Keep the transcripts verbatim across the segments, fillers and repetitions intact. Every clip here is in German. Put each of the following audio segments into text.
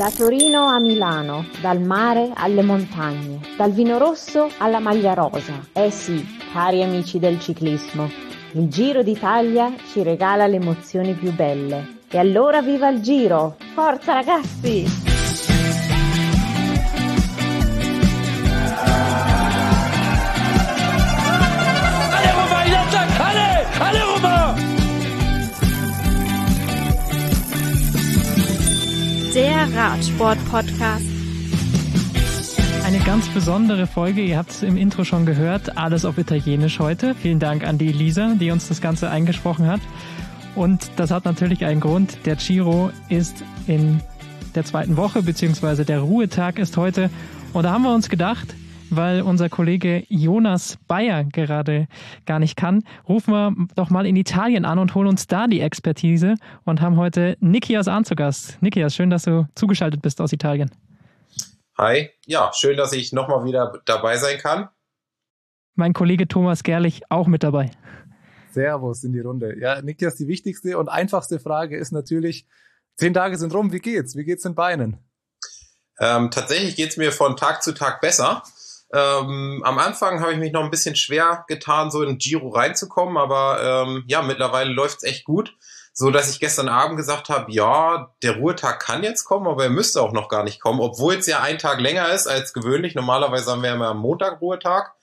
Da Torino a Milano, dal mare alle montagne, dal vino rosso alla maglia rosa. Eh sì, cari amici del ciclismo, il Giro d'Italia ci regala le emozioni più belle. E allora viva il Giro! Forza ragazzi! Der Radsport-Podcast. Eine ganz besondere Folge, ihr habt es im Intro schon gehört, alles auf Italienisch heute. Vielen Dank an die Elisa, die uns das Ganze eingesprochen hat. Und das hat natürlich einen Grund, der Giro ist in der zweiten Woche, beziehungsweise der Ruhetag ist heute. Und da haben wir uns gedacht, weil unser Kollege Jonas Bayer gerade gar nicht kann, rufen wir doch mal in Italien an und holen uns da die Expertise und haben heute Nikias Ahn zu Gast. Nikias, schön, dass du zugeschaltet bist aus Italien. Hi, ja, schön, dass ich nochmal wieder dabei sein kann. Mein Kollege Thomas Gerlich auch mit dabei. Servus in die Runde. Ja, Nikias, die wichtigste und einfachste Frage ist natürlich, zehn Tage sind rum, wie geht's? Wie geht's den Beinen? Ähm, tatsächlich geht's mir von Tag zu Tag besser. Ähm, am Anfang habe ich mich noch ein bisschen schwer getan, so in Giro reinzukommen, aber ähm, ja, mittlerweile läuft's echt gut, so dass ich gestern Abend gesagt habe, ja, der Ruhetag kann jetzt kommen, aber er müsste auch noch gar nicht kommen, obwohl es ja ein Tag länger ist als gewöhnlich. Normalerweise haben wir ja immer am Montag Ruhetag.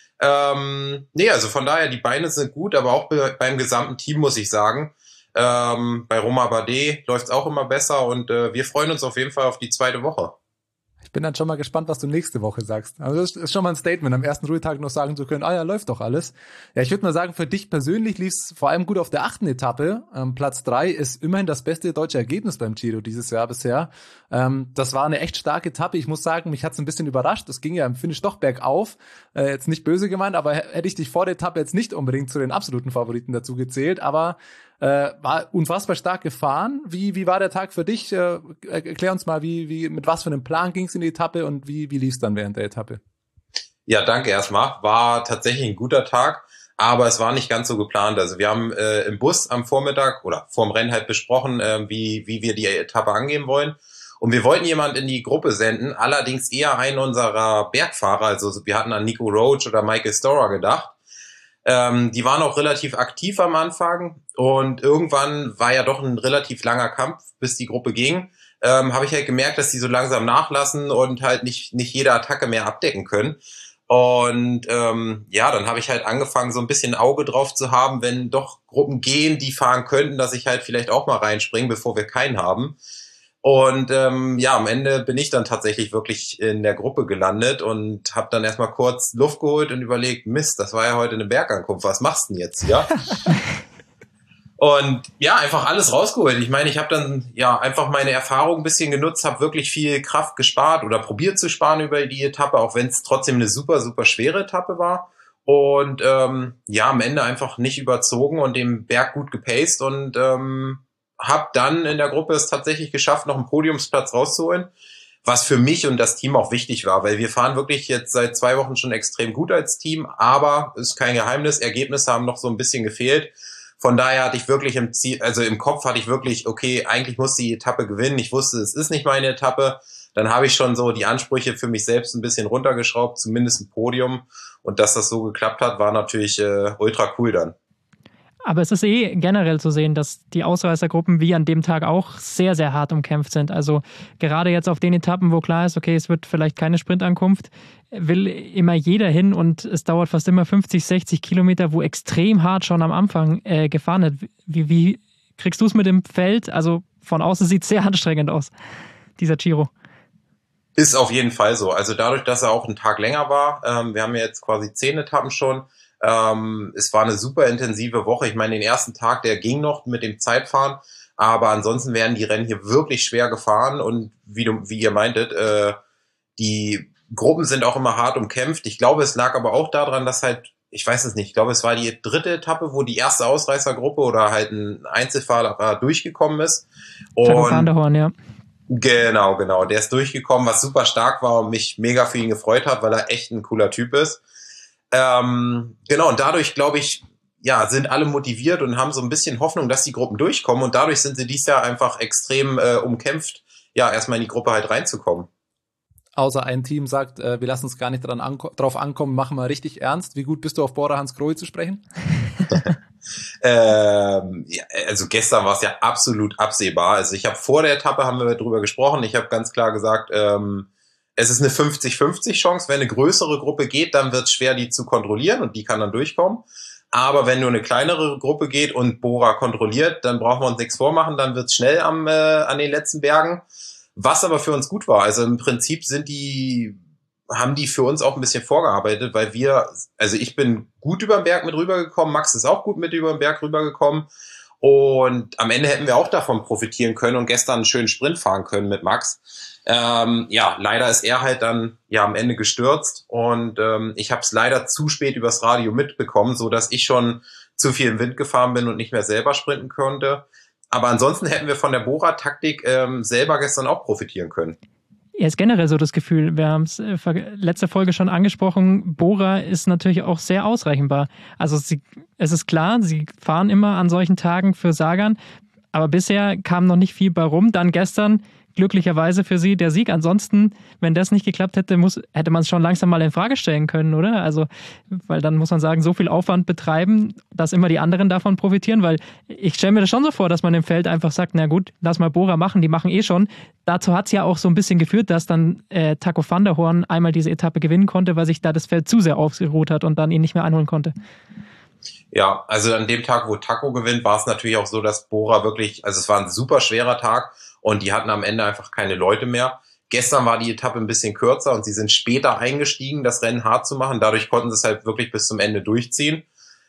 Ähm, nee, also von daher, die Beine sind gut, aber auch be- beim gesamten Team muss ich sagen. Ähm, bei Romain Bardet läuft's auch immer besser und äh, wir freuen uns auf jeden Fall auf die zweite Woche. Ich bin dann schon mal gespannt, was du nächste Woche sagst. Also das ist schon mal ein Statement, am ersten Ruhetag noch sagen zu können, ah ja, läuft doch alles. Ja, ich würde mal sagen, für dich persönlich lief es vor allem gut auf der achten Etappe. Ähm, Platz drei ist immerhin das beste deutsche Ergebnis beim Giro dieses Jahr bisher. Ähm, das war eine echt starke Etappe. Ich muss sagen, mich hat es ein bisschen überrascht. Das ging ja im Finish doch bergauf. Äh, jetzt nicht böse gemeint, aber hätte ich dich vor der Etappe jetzt nicht unbedingt zu den absoluten Favoriten dazu gezählt. Aber Äh, war unfassbar stark gefahren. Wie wie war der Tag für dich? Äh, erklär uns mal, wie wie mit was für einem Plan ging es in die Etappe und wie wie lief es dann während der Etappe? Ja, danke erstmal. War tatsächlich ein guter Tag, aber es war nicht ganz so geplant. Also wir haben äh, im Bus am Vormittag oder vorm Rennen halt besprochen, äh, wie wie wir die Etappe angehen wollen. Und wir wollten jemand in die Gruppe senden, allerdings eher einen unserer Bergfahrer. Also wir hatten an Nico Roach oder Michael Storer gedacht. Ähm, die waren auch relativ aktiv am Anfang und irgendwann war ja doch ein relativ langer Kampf, bis die Gruppe ging. Ähm, habe ich halt gemerkt, dass die so langsam nachlassen und halt nicht nicht jede Attacke mehr abdecken können. Und ähm, ja, dann habe ich halt angefangen, so ein bisschen Auge drauf zu haben, wenn doch Gruppen gehen, die fahren könnten, dass ich halt vielleicht auch mal reinspringe, bevor wir keinen haben. Und ähm, ja, am Ende bin ich dann tatsächlich wirklich in der Gruppe gelandet und habe dann erstmal kurz Luft geholt und überlegt, Mist, das war ja heute eine Bergankunft, was machst du denn jetzt hier? Und ja, einfach alles rausgeholt. Ich meine, ich habe dann ja einfach meine Erfahrung ein bisschen genutzt, habe wirklich viel Kraft gespart oder probiert zu sparen über die Etappe, auch wenn es trotzdem eine super, super schwere Etappe war. Und ähm, ja, am Ende einfach nicht überzogen und den Berg gut gepaced und ähm, habe dann in der Gruppe es tatsächlich geschafft, noch einen Podiumsplatz rauszuholen, was für mich und das Team auch wichtig war, weil wir fahren wirklich jetzt seit zwei Wochen schon extrem gut als Team, aber ist kein Geheimnis, Ergebnisse haben noch so ein bisschen gefehlt. Von daher hatte ich wirklich im Ziel, also im Kopf hatte ich wirklich, okay, eigentlich muss die Etappe gewinnen. Ich wusste, es ist nicht meine Etappe. Dann habe ich schon so die Ansprüche für mich selbst ein bisschen runtergeschraubt, zumindest ein Podium. Und dass das so geklappt hat, war natürlich äh, ultra cool dann. Aber es ist eh generell zu sehen, dass die Ausreißergruppen wie an dem Tag auch sehr, sehr hart umkämpft sind. Also gerade jetzt auf den Etappen, wo klar ist, okay, es wird vielleicht keine Sprintankunft, will immer jeder hin und es dauert fast immer fünfzig, sechzig Kilometer, wo extrem hart schon am Anfang äh, gefahren wird. Wie, wie kriegst du es mit dem Feld? Also von außen sieht es sehr anstrengend aus, dieser Giro. Ist auf jeden Fall so. Also dadurch, dass er auch einen Tag länger war, ähm, wir haben ja jetzt quasi zehn Etappen schon, Ähm, es war eine super intensive Woche. Ich meine, den ersten Tag, der ging noch mit dem Zeitfahren, aber ansonsten werden die Rennen hier wirklich schwer gefahren und wie du, wie ihr meintet, äh, die Gruppen sind auch immer hart umkämpft. Ich glaube, es lag aber auch daran, dass halt, ich weiß es nicht, ich glaube, es war die dritte Etappe, wo die erste Ausreißergruppe oder halt ein Einzelfahrer durchgekommen ist. Und Van der Horn, ja. Genau, genau. Der ist durchgekommen, was super stark war und mich mega für ihn gefreut hat, weil er echt ein cooler Typ ist. Ähm, genau, und dadurch, glaube ich, ja, sind alle motiviert und haben so ein bisschen Hoffnung, dass die Gruppen durchkommen und dadurch sind sie dieses Jahr einfach extrem äh, umkämpft ja, erstmal in die Gruppe halt reinzukommen. Außer ein Team sagt, äh, wir lassen uns gar nicht dran anko- drauf ankommen, machen wir richtig ernst. Wie gut bist du auf Bora Hansgrohe zu sprechen? ähm, ja, also gestern war es ja absolut absehbar. Also ich habe vor der Etappe, haben wir drüber gesprochen, ich habe ganz klar gesagt, ähm, es ist eine fünfzig fünfzig Chance. Wenn eine größere Gruppe geht, dann wird es schwer, die zu kontrollieren und die kann dann durchkommen. Aber wenn nur eine kleinere Gruppe geht und Bora kontrolliert, dann brauchen wir uns nichts vormachen, dann wird es schnell am, äh, an den letzten Bergen. Was aber für uns gut war. Also im Prinzip sind die, haben die für uns auch ein bisschen vorgearbeitet, weil wir, also ich bin gut über den Berg mit rübergekommen, Max ist auch gut mit über den Berg rübergekommen und am Ende hätten wir auch davon profitieren können und gestern einen schönen Sprint fahren können mit Max. Ähm, ja, leider ist er halt dann ja am Ende gestürzt und ähm, ich habe es leider zu spät übers Radio mitbekommen, so dass ich schon zu viel im Wind gefahren bin und nicht mehr selber sprinten konnte. Aber ansonsten hätten wir von der Bora-Taktik ähm, selber gestern auch profitieren können. Ja, ist generell so das Gefühl, wir haben es äh, letzte Folge schon angesprochen, Bora ist natürlich auch sehr ausrechenbar. Also sie, es ist klar, sie fahren immer an solchen Tagen für Sagan, aber bisher kam noch nicht viel bei rum. Dann gestern glücklicherweise für sie der Sieg. Ansonsten, wenn das nicht geklappt hätte, muss, hätte man es schon langsam mal in Frage stellen können, oder? Also, weil dann muss man sagen, so viel Aufwand betreiben, dass immer die anderen davon profitieren, weil ich stelle mir das schon so vor, dass man im Feld einfach sagt, na gut, lass mal Bora machen, die machen eh schon. Dazu hat es ja auch so ein bisschen geführt, dass dann äh, Taco van der Hoorn einmal diese Etappe gewinnen konnte, weil sich da das Feld zu sehr ausgeruht hat und dann ihn nicht mehr einholen konnte. Ja, also an dem Tag, wo Taco gewinnt, war es natürlich auch so, dass Bora wirklich, also es war ein super schwerer Tag und die hatten am Ende einfach keine Leute mehr. Gestern war die Etappe ein bisschen kürzer und sie sind später eingestiegen, das Rennen hart zu machen. Dadurch konnten sie es halt wirklich bis zum Ende durchziehen.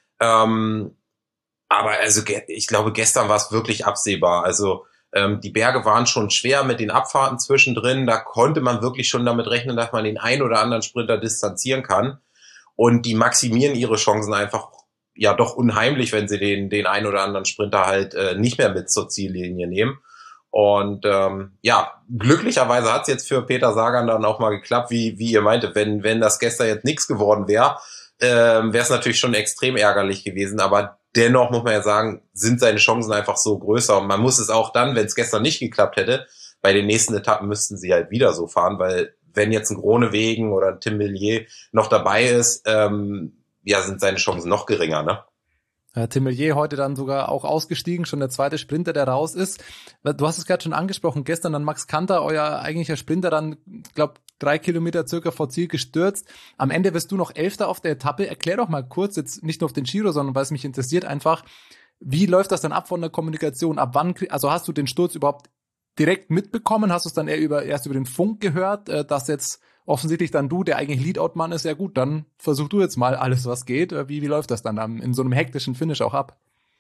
Ähm, aber also ich glaube, gestern war es wirklich absehbar. Also ähm, die Berge waren schon schwer mit den Abfahrten zwischendrin. Da konnte man wirklich schon damit rechnen, dass man den einen oder anderen Sprinter distanzieren kann. Und die maximieren ihre Chancen einfach ja doch unheimlich, wenn sie den den einen oder anderen Sprinter halt äh, nicht mehr mit zur Ziellinie nehmen. Und ähm, ja, glücklicherweise hat es jetzt für Peter Sagan dann auch mal geklappt, wie wie ihr meinte. Wenn wenn das gestern jetzt nichts geworden wäre, äh, wäre es natürlich schon extrem ärgerlich gewesen. Aber dennoch muss man ja sagen, sind seine Chancen einfach so größer. Und man muss es auch dann, wenn es gestern nicht geklappt hätte, bei den nächsten Etappen müssten sie halt wieder so fahren, weil wenn jetzt ein Groenewegen oder ein Tim Merlier noch dabei ist, ähm, ja, sind seine Chancen noch geringer, ne? Ja, Tim Merlier heute dann sogar auch ausgestiegen, schon der zweite Sprinter, der raus ist. Du hast es gerade schon angesprochen, gestern dann Max Kanter, euer eigentlicher Sprinter, dann, ich glaube, drei Kilometer circa vor Ziel gestürzt. Am Ende wirst du noch Elfter auf der Etappe. Erklär doch mal kurz, jetzt nicht nur auf den Giro, sondern weil es mich interessiert einfach, wie läuft das dann ab von der Kommunikation? Ab wann, also hast du den Sturz überhaupt direkt mitbekommen? Hast du es dann eher über, erst über den Funk gehört, dass jetzt offensichtlich dann du, der eigentlich Leadout-Mann ist, ja gut, dann versuch du jetzt mal alles, was geht. Wie, wie läuft das dann in so einem hektischen Finish auch ab?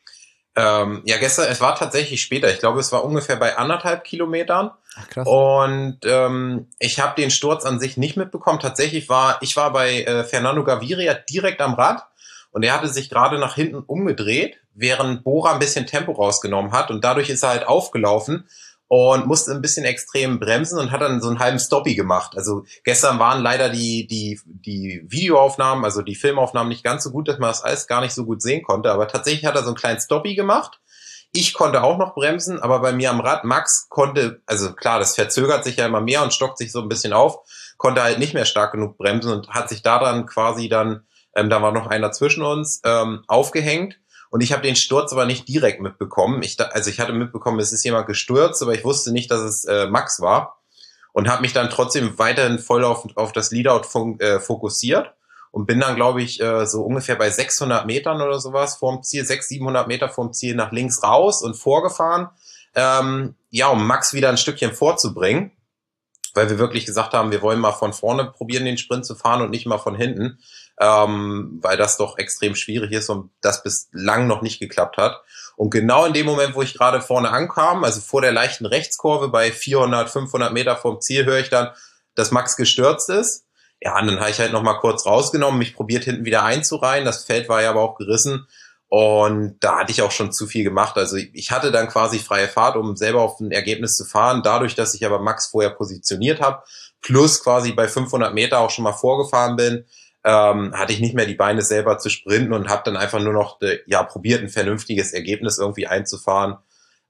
Ähm, ja, gestern, es war tatsächlich später. Ich glaube, es war ungefähr bei anderthalb Kilometern. Ach, krass. Und ähm, ich habe den Sturz an sich nicht mitbekommen. Tatsächlich war, ich war bei äh, Fernando Gaviria direkt am Rad und er hatte sich gerade nach hinten umgedreht, während Bora ein bisschen Tempo rausgenommen hat und dadurch ist er halt aufgelaufen und musste ein bisschen extrem bremsen und hat dann so einen halben Stoppie gemacht. Also gestern waren leider die die die Videoaufnahmen, also die Filmaufnahmen nicht ganz so gut, dass man das alles gar nicht so gut sehen konnte. Aber tatsächlich hat er so einen kleinen Stoppie gemacht. Ich konnte auch noch bremsen, aber bei mir am Rad, Max konnte, also klar, das verzögert sich ja immer mehr und stockt sich so ein bisschen auf, konnte halt nicht mehr stark genug bremsen und hat sich da dann quasi dann, ähm, da war noch einer zwischen uns, ähm, aufgehängt. Und ich habe den Sturz aber nicht direkt mitbekommen. Ich, also ich hatte mitbekommen, es ist jemand gestürzt, aber ich wusste nicht, dass es äh, Max war. Und habe mich dann trotzdem weiterhin voll auf, auf das Leadout fun- äh, fokussiert. Und bin dann, glaube ich, äh, so ungefähr bei sechshundert Metern oder sowas vorm Ziel, sechshundert, siebenhundert Meter vorm Ziel nach links raus und vorgefahren. Ähm, ja, um Max wieder ein Stückchen vorzubringen. Weil wir wirklich gesagt haben, wir wollen mal von vorne probieren, den Sprint zu fahren und nicht mal von hinten. Ähm, weil das doch extrem schwierig ist und das bislang noch nicht geklappt hat. Und genau in dem Moment, wo ich gerade vorne ankam, also vor der leichten Rechtskurve bei vierhundert, fünfhundert Meter vom Ziel, höre ich dann, dass Max gestürzt ist. Ja, und dann habe ich halt noch mal kurz rausgenommen, mich probiert hinten wieder einzureihen. Das Feld war ja aber auch gerissen und da hatte ich auch schon zu viel gemacht. Also ich hatte dann quasi freie Fahrt, um selber auf ein Ergebnis zu fahren. Dadurch, dass ich aber Max vorher positioniert habe, plus quasi bei fünfhundert Meter auch schon mal vorgefahren bin, ähm, hatte ich nicht mehr die Beine selber zu sprinten und habe dann einfach nur noch de, ja probiert, ein vernünftiges Ergebnis irgendwie einzufahren.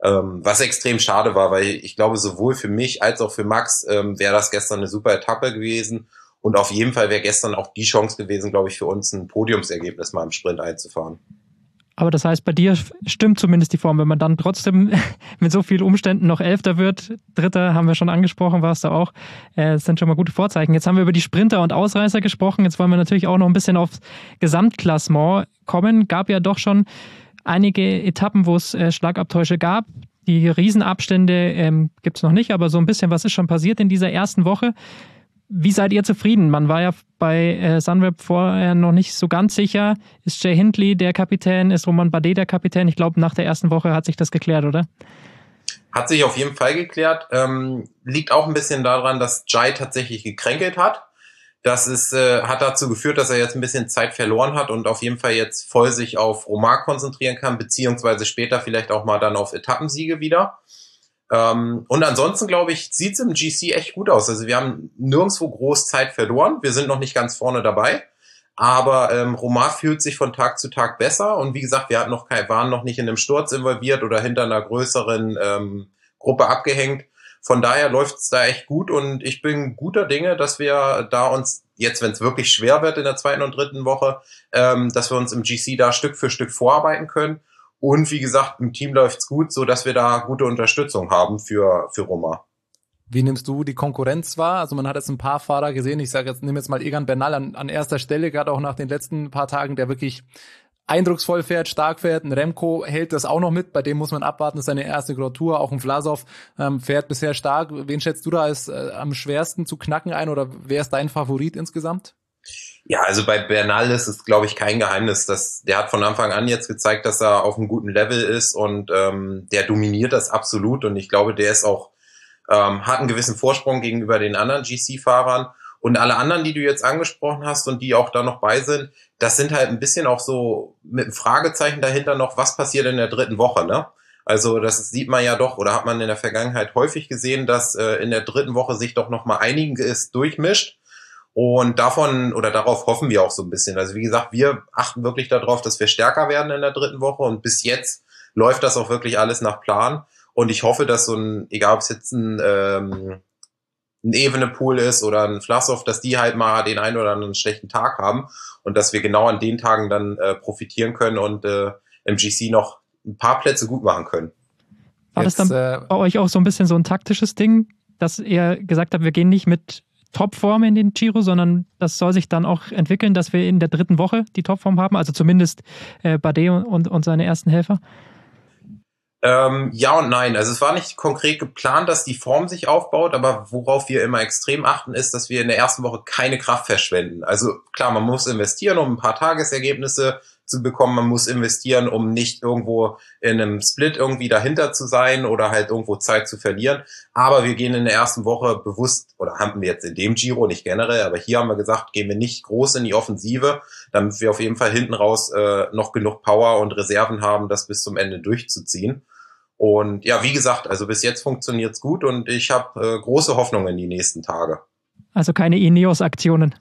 Ähm, was extrem schade war, weil ich glaube, sowohl für mich als auch für Max ähm, wäre das gestern eine super Etappe gewesen. Und auf jeden Fall wäre gestern auch die Chance gewesen, glaube ich, für uns ein Podiumsergebnis mal im Sprint einzufahren. Aber das heißt, bei dir stimmt zumindest die Form, wenn man dann trotzdem mit so vielen Umständen noch Elfter wird. Dritter haben wir schon angesprochen, warst du auch. Das sind schon mal gute Vorzeichen. Jetzt haben wir über die Sprinter und Ausreißer gesprochen. Jetzt wollen wir natürlich auch noch ein bisschen aufs Gesamtklassement kommen. Gab ja doch schon einige Etappen, wo es Schlagabtäusche gab. Die Riesenabstände ähm, gibt es noch nicht, aber so ein bisschen was ist schon passiert in dieser ersten Woche. Wie seid ihr zufrieden? Man war ja bei äh, Sunweb vorher noch nicht so ganz sicher. Ist Jay Hindley der Kapitän? Ist Romain Bardet der Kapitän? Ich glaube, nach der ersten Woche hat sich das geklärt, oder? Hat sich auf jeden Fall geklärt. Ähm, liegt auch ein bisschen daran, dass Jay tatsächlich gekränkelt hat. Das ist, äh, hat dazu geführt, dass er jetzt ein bisschen Zeit verloren hat und auf jeden Fall jetzt voll sich auf Romain konzentrieren kann, beziehungsweise später vielleicht auch mal dann auf Etappensiege wieder. Ähm, und ansonsten, glaube ich, sieht es im G C echt gut aus. Also wir haben nirgendwo groß Zeit verloren. Wir sind noch nicht ganz vorne dabei. Aber ähm, Romain fühlt sich von Tag zu Tag besser. Und wie gesagt, wir hatten noch kein, waren noch nicht in einem Sturz involviert oder hinter einer größeren ähm, Gruppe abgehängt. Von daher läuft es da echt gut. Und ich bin guter Dinge, dass wir da uns jetzt, wenn es wirklich schwer wird in der zweiten und dritten Woche, ähm, dass wir uns im G C da Stück für Stück vorarbeiten können. Und wie gesagt, im Team läuft's gut, so dass wir da gute Unterstützung haben für für Romain. Wie nimmst du die Konkurrenz wahr? Also man hat jetzt ein paar Fahrer gesehen, ich sage jetzt, nehme jetzt mal Egan Bernal an, an erster Stelle, gerade auch nach den letzten paar Tagen, der wirklich eindrucksvoll fährt, stark fährt. Ein Remco hält das auch noch mit, bei dem muss man abwarten, das ist seine erste Grand Tour. Auch ein Vlasov ähm, fährt bisher stark. Wen schätzt du da als äh, am schwersten zu knacken ein oder wer ist dein Favorit insgesamt? Ja, also bei Bernal ist es, glaube ich, kein Geheimnis, dass der hat von Anfang an jetzt gezeigt, dass er auf einem guten Level ist und ähm, der dominiert das absolut und ich glaube, der ist auch ähm, hat einen gewissen Vorsprung gegenüber den anderen G C-Fahrern und alle anderen, die du jetzt angesprochen hast und die auch da noch bei sind, das sind halt ein bisschen auch so mit einem Fragezeichen dahinter noch, was passiert in der dritten Woche, ne? Also das sieht man ja doch oder hat man in der Vergangenheit häufig gesehen, dass äh, in der dritten Woche sich doch noch mal einiges durchmischt. Und davon oder darauf hoffen wir auch so ein bisschen. Also wie gesagt, wir achten wirklich darauf, dass wir stärker werden in der dritten Woche und bis jetzt läuft das auch wirklich alles nach Plan. Und ich hoffe, dass so ein, egal ob es jetzt ein, ähm, ein Evenepoel ist oder ein Vlasov, dass die halt mal den einen oder anderen schlechten Tag haben und dass wir genau an den Tagen dann äh, profitieren können und äh, im G C noch ein paar Plätze gut machen können. War jetzt, das dann äh, bei euch auch so ein bisschen so ein taktisches Ding, dass ihr gesagt habt, wir gehen nicht mit Topform in den Giro, sondern das soll sich dann auch entwickeln, dass wir in der dritten Woche die Topform haben, also zumindest äh, Bardet und, und seine ersten Helfer? Ähm, ja und nein. Also es war nicht konkret geplant, dass die Form sich aufbaut, aber worauf wir immer extrem achten, ist, dass wir in der ersten Woche keine Kraft verschwenden. Also klar, man muss investieren, um ein paar Tagesergebnisse zu bekommen. Man muss investieren, um nicht irgendwo in einem Split irgendwie dahinter zu sein oder halt irgendwo Zeit zu verlieren. Aber wir gehen in der ersten Woche bewusst, oder haben wir jetzt in dem Giro, nicht generell, aber hier haben wir gesagt, gehen wir nicht groß in die Offensive, damit wir auf jeden Fall hinten raus äh, noch genug Power und Reserven haben, das bis zum Ende durchzuziehen. Und ja, wie gesagt, also bis jetzt funktioniert's gut und ich habe äh, große Hoffnung in die nächsten Tage. Also keine Ineos-Aktionen.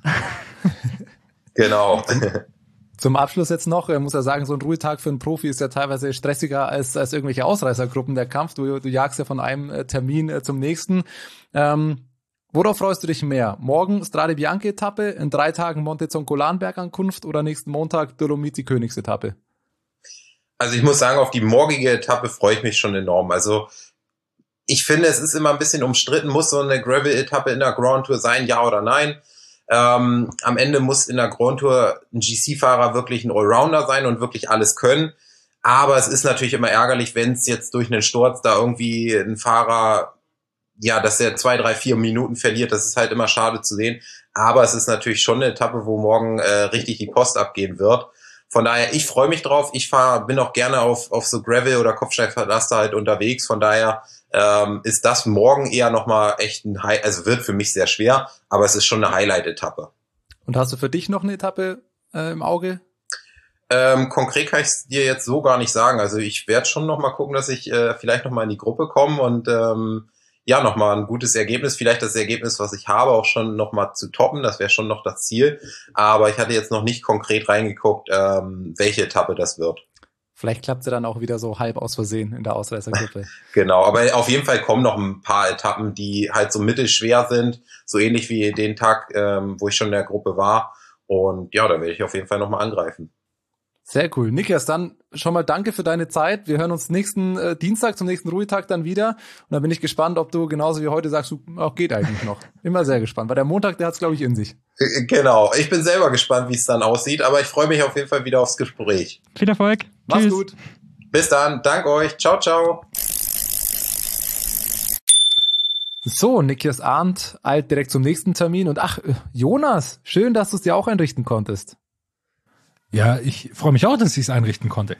Genau. Zum Abschluss jetzt noch, ich muss ja sagen, so ein Ruhetag für einen Profi ist ja teilweise stressiger als, als irgendwelche Ausreißergruppen, der Kampf. Du, du jagst ja von einem Termin äh, zum nächsten. Ähm, worauf freust du dich mehr? Morgen Strade Bianche-Etappe, in drei Tagen Monte-Zoncolan-Bergankunft oder nächsten Montag Dolomiti-Königsetappe? Also ich muss sagen, auf die morgige Etappe freue ich mich schon enorm. Also ich finde, es ist immer ein bisschen umstritten, muss so eine Gravel-Etappe in der Grand Tour sein, ja oder nein? Ähm, am Ende muss in der Grand Tour ein G C-Fahrer wirklich ein Allrounder sein und wirklich alles können. Aber es ist natürlich immer ärgerlich, wenn es jetzt durch einen Sturz da irgendwie ein Fahrer, ja, dass er zwei, drei, vier Minuten verliert. Das ist halt immer schade zu sehen. Aber es ist natürlich schon eine Etappe, wo morgen äh, richtig die Post abgehen wird. Von daher, ich freue mich drauf. Ich fahr, bin auch gerne auf, auf so Gravel- oder Kopfsteinpflaster halt unterwegs. Von daher ähm, ist das morgen eher nochmal echt ein High, also wird für mich sehr schwer, aber es ist schon eine Highlight-Etappe. Und hast du für dich noch eine Etappe äh, im Auge? Ähm, konkret kann ich es dir jetzt so gar nicht sagen. Also ich werde schon nochmal gucken, dass ich äh, vielleicht nochmal in die Gruppe komme und ähm, ja, nochmal ein gutes Ergebnis, vielleicht das Ergebnis, was ich habe, auch schon nochmal zu toppen, das wäre schon noch das Ziel, aber ich hatte jetzt noch nicht konkret reingeguckt, ähm, welche Etappe das wird. Vielleicht klappt sie dann auch wieder so halb aus Versehen in der Ausreißergruppe. Genau, aber auf jeden Fall kommen noch ein paar Etappen, die halt so mittelschwer sind, so ähnlich wie den Tag, ähm, wo ich schon in der Gruppe war. Und ja, da werde ich auf jeden Fall nochmal angreifen. Sehr cool. Nikias, dann schon mal danke für deine Zeit. Wir hören uns nächsten äh, Dienstag zum nächsten Ruhetag dann wieder. Und da bin ich gespannt, ob du genauso wie heute sagst, du, auch geht eigentlich noch. Immer sehr gespannt, weil der Montag, der hat's glaube ich in sich. Genau. Ich bin selber gespannt, wie es dann aussieht, aber ich freue mich auf jeden Fall wieder aufs Gespräch. Viel Erfolg. Mach's Tschüss. gut. Bis dann. Dank euch. Ciao, ciao. So, Nikias Arndt eilt direkt zum nächsten Termin. Und ach, Jonas, schön, dass du es dir auch einrichten konntest. Ja, ich freue mich auch, dass ich es einrichten konnte.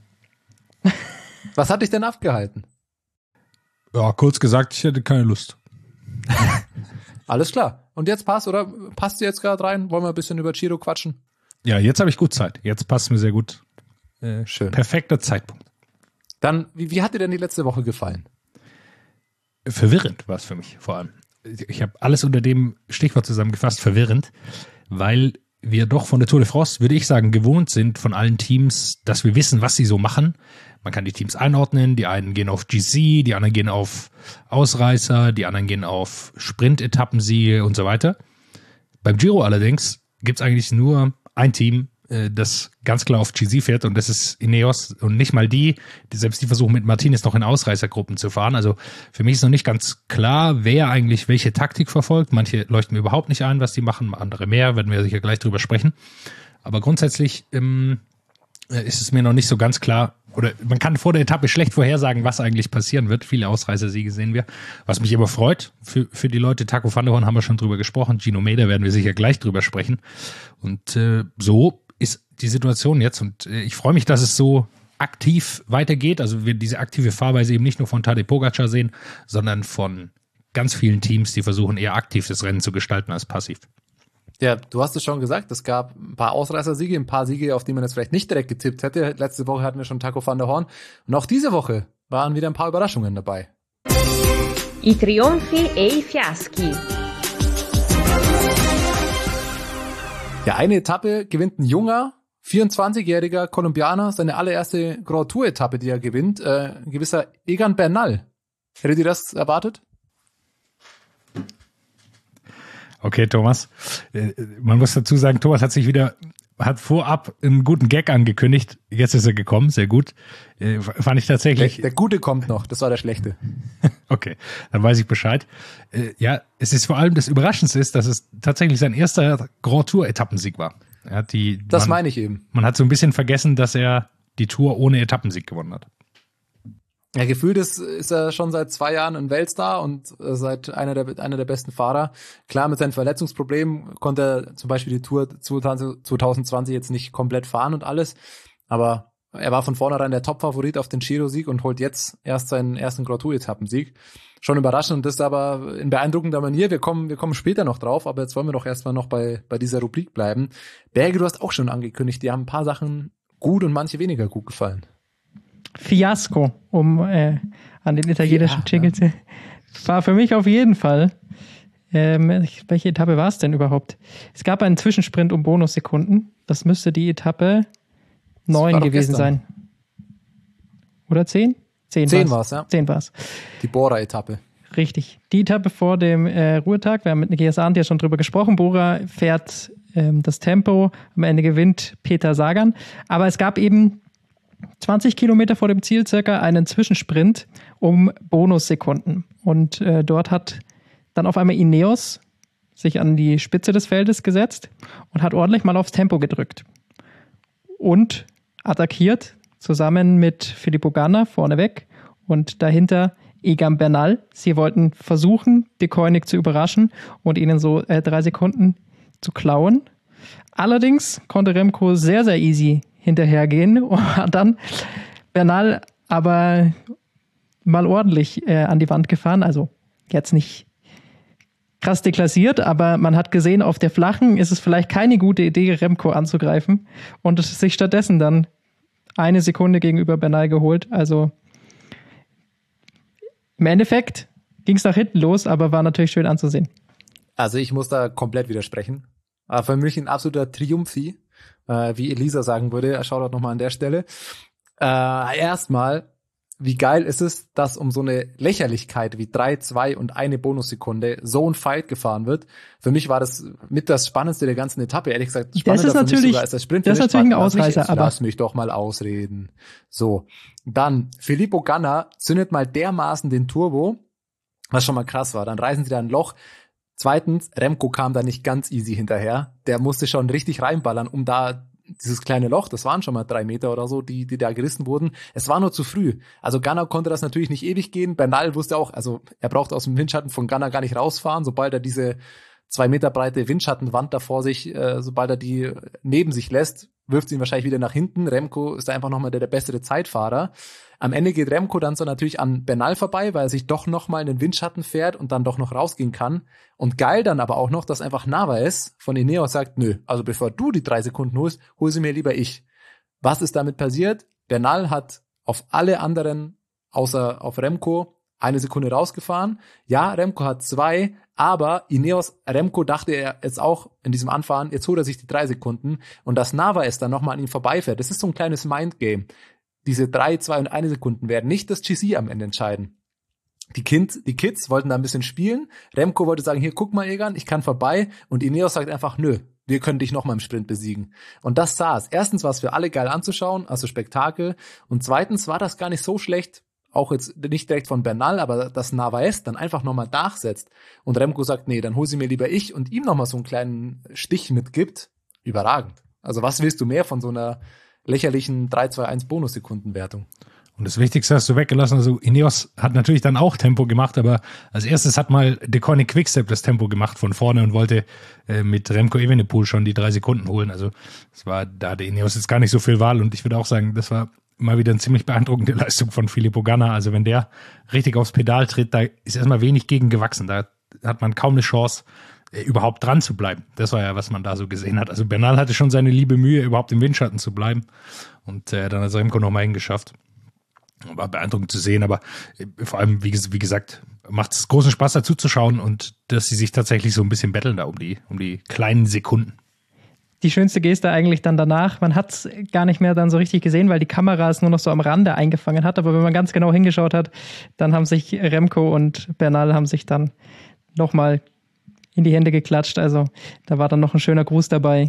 Was hat dich denn abgehalten? Ja, kurz gesagt, ich hätte keine Lust. Alles klar. Und jetzt passt, oder? Passt du jetzt gerade rein? Wollen wir ein bisschen über Giro quatschen? Ja, jetzt habe ich gut Zeit. Jetzt passt mir sehr gut. Äh, schön. Perfekter Zeitpunkt. Dann, wie, wie hat dir denn die letzte Woche gefallen? Verwirrend war es für mich vor allem. Ich habe alles unter dem Stichwort zusammengefasst, verwirrend, weil wir doch von der Tour de France, würde ich sagen, gewohnt sind von allen Teams, dass wir wissen, was sie so machen. Man kann die Teams einordnen, die einen gehen auf G C, die anderen gehen auf Ausreißer, die anderen gehen auf Sprint-Etappensiege und so weiter. Beim Giro allerdings gibt es eigentlich nur ein Team, das ganz klar auf G C fährt, und das ist Ineos, und nicht mal die, die selbst die versuchen mit Martinez noch in Ausreißergruppen zu fahren. Also für mich ist noch nicht ganz klar, wer eigentlich welche Taktik verfolgt. Manche leuchten mir überhaupt nicht ein, was die machen, andere mehr, werden wir sicher gleich drüber sprechen. Aber grundsätzlich ähm, ist es mir noch nicht so ganz klar, oder man kann vor der Etappe schlecht vorhersagen, was eigentlich passieren wird. Viele Ausreißersiege sehen wir. Was mich aber freut für, für die Leute, Taco van der Hoorn haben wir schon drüber gesprochen, Gino Mäder werden wir sicher gleich drüber sprechen. Und äh, so ist die Situation jetzt, und ich freue mich, dass es so aktiv weitergeht. Also wir diese aktive Fahrweise eben nicht nur von Tadej Pogačar sehen, sondern von ganz vielen Teams, die versuchen eher aktiv das Rennen zu gestalten als passiv. Ja, du hast es schon gesagt, es gab ein paar Ausreißersiege, ein paar Siege, auf die man jetzt vielleicht nicht direkt getippt hätte. Letzte Woche hatten wir schon Taco van der Hoorn, und auch diese Woche waren wieder ein paar Überraschungen dabei. I trionfi e i fiaschi. Ja, eine Etappe gewinnt ein junger, vierundzwanzigjähriger Kolumbianer, seine allererste Grand Tour-Etappe, die er gewinnt, äh, ein gewisser Egan Bernal. Hättet ihr das erwartet? Okay, Thomas. Man muss dazu sagen, Thomas hat sich wieder, hat vorab einen guten Gag angekündigt. Jetzt ist er gekommen, sehr gut. Fand ich tatsächlich. Der, der Gute kommt noch, das war der Schlechte. Okay, dann weiß ich Bescheid. Ja, es ist vor allem das Überraschendste ist, dass es tatsächlich sein erster Grand Tour-Etappensieg war. Er hat die, das man, meine ich eben. Man hat so ein bisschen vergessen, dass er die Tour ohne Etappensieg gewonnen hat. Ja, gefühlt ist, ist er schon seit zwei Jahren ein Weltstar und äh, seit einer der, einer der besten Fahrer. Klar, mit seinen Verletzungsproblemen konnte er zum Beispiel die Tour zwanzig zwanzig jetzt nicht komplett fahren und alles. Aber er war von vornherein der Top-Favorit auf den Giro-Sieg und holt jetzt erst seinen ersten Grand Tour-Etappensieg. Schon überraschend, und das ist aber in beeindruckender Manier. Wir kommen, wir kommen später noch drauf, aber jetzt wollen wir doch erstmal noch bei, bei dieser Rubrik bleiben. Berge, du hast auch schon angekündigt, dir haben ein paar Sachen gut und manche weniger gut gefallen. Fiasko, um äh, an den italienischen ja, Jingle zu. Ja. War für mich auf jeden Fall. Ähm, welche Etappe war es denn überhaupt? Es gab einen Zwischensprint um Bonussekunden. Das müsste die Etappe neun gewesen sein. Oder zehn? Zehn, zehn war es, ja. Zehn war es. Die Bora-Etappe. Richtig. Die Etappe vor dem äh, Ruhetag. Wir haben mit Nikias Arndt ja schon drüber gesprochen. Bora fährt ähm, das Tempo. Am Ende gewinnt Peter Sagan. Aber es gab eben zwanzig Kilometer vor dem Ziel circa einen Zwischensprint um Bonussekunden. Und äh, dort hat dann auf einmal Ineos sich an die Spitze des Feldes gesetzt und hat ordentlich mal aufs Tempo gedrückt. Und attackiert zusammen mit Filippo Ganna vorneweg und dahinter Egan Bernal. Sie wollten versuchen, De Koenig zu überraschen und ihnen so äh, drei Sekunden zu klauen. Allerdings konnte Remco sehr, sehr easy hinterhergehen und hat dann Bernal aber mal ordentlich äh, an die Wand gefahren. Also jetzt nicht krass deklassiert, aber man hat gesehen, auf der Flachen ist es vielleicht keine gute Idee, Remco anzugreifen, und es sich stattdessen dann eine Sekunde gegenüber Bernal geholt. Also im Endeffekt ging es nach hinten los, aber war natürlich schön anzusehen. Also ich muss da komplett widersprechen. Aber für mich ein absoluter Triumphi, äh, wie Elisa sagen würde. Shoutout nochmal an der Stelle. Äh, erstmal, wie geil ist es, dass um so eine Lächerlichkeit wie drei, zwei und eine Bonussekunde so ein Fight gefahren wird. Für mich war das mit das Spannendste der ganzen Etappe. Ehrlich gesagt, spannender das ist für mich natürlich, sogar als das Sprint. Das ist natürlich ein Ausreißer. Lass mich, aber lass mich doch mal ausreden. So, dann Filippo Ganna zündet mal dermaßen den Turbo, was schon mal krass war. Dann reißen sie da ein Loch. Zweitens, Remco kam da nicht ganz easy hinterher. Der musste schon richtig reinballern, um da dieses kleine Loch, das waren schon mal drei Meter oder so, die die da gerissen wurden. Es war nur zu früh. Also Ganna konnte das natürlich nicht ewig gehen. Bernal wusste auch, also er braucht aus dem Windschatten von Ganna gar nicht rausfahren, sobald er diese zwei Meter breite Windschattenwand da vor sich, äh, sobald er die neben sich lässt, wirft sie ihn wahrscheinlich wieder nach hinten. Remco ist da einfach nochmal der, der bessere Zeitfahrer. Am Ende geht Remco dann so natürlich an Bernal vorbei, weil er sich doch nochmal in den Windschatten fährt und dann doch noch rausgehen kann. Und geil dann aber auch noch, dass einfach Narvaez von Ineos sagt, nö, also bevor du die drei Sekunden holst, hol sie mir lieber ich. Was ist damit passiert? Bernal hat auf alle anderen, außer auf Remco, eine Sekunde rausgefahren. Ja, Remco hat zwei, aber Ineos, Remco dachte er jetzt auch in diesem Anfahren, jetzt holt er sich die drei Sekunden und dass Narvaez dann nochmal an ihm vorbeifährt, das ist so ein kleines Mindgame. Diese drei, zwei und eine Sekunden werden nicht das G C am Ende entscheiden. Die, kind, die Kids wollten da ein bisschen spielen. Remco wollte sagen, hier, guck mal, Egan, ich kann vorbei. Und Ineos sagt einfach, nö, wir können dich nochmal im Sprint besiegen. Und das saß. Erstens war es für alle geil anzuschauen, also Spektakel. Und zweitens war das gar nicht so schlecht, auch jetzt nicht direkt von Bernal, aber dass Narvaez dann einfach nochmal nachsetzt. Und Remco sagt, nee, dann hol sie mir lieber ich und ihm nochmal so einen kleinen Stich mitgibt. Überragend. Also was willst du mehr von so einer lächerlichen drei zwei eins Bonussekundenwertung? Und das Wichtigste hast du weggelassen. Also Ineos hat natürlich dann auch Tempo gemacht, aber als erstes hat mal Deceuninck Quickstep das Tempo gemacht von vorne und wollte äh, mit Remco Evenepoel schon die drei Sekunden holen. Also es war, da hatte Ineos jetzt gar nicht so viel Wahl und ich würde auch sagen, das war mal wieder eine ziemlich beeindruckende Leistung von Filippo Ganna. Also wenn der richtig aufs Pedal tritt, da ist erstmal wenig gegen gewachsen. Da hat man kaum eine Chance, äh, überhaupt dran zu bleiben. Das war ja, was man da so gesehen hat. Also Bernal hatte schon seine liebe Mühe, überhaupt im Windschatten zu bleiben und äh, dann hat Remco nochmal hingeschafft. War beeindruckend zu sehen, aber vor allem, wie, wie gesagt, macht es großen Spaß dazu zu schauen und dass sie sich tatsächlich so ein bisschen betteln da um die, um die kleinen Sekunden. Die schönste Geste eigentlich dann danach, man hat es gar nicht mehr dann so richtig gesehen, weil die Kamera es nur noch so am Rande eingefangen hat, aber wenn man ganz genau hingeschaut hat, dann haben sich Remco und Bernal haben sich dann nochmal in die Hände geklatscht, also da war dann noch ein schöner Gruß dabei.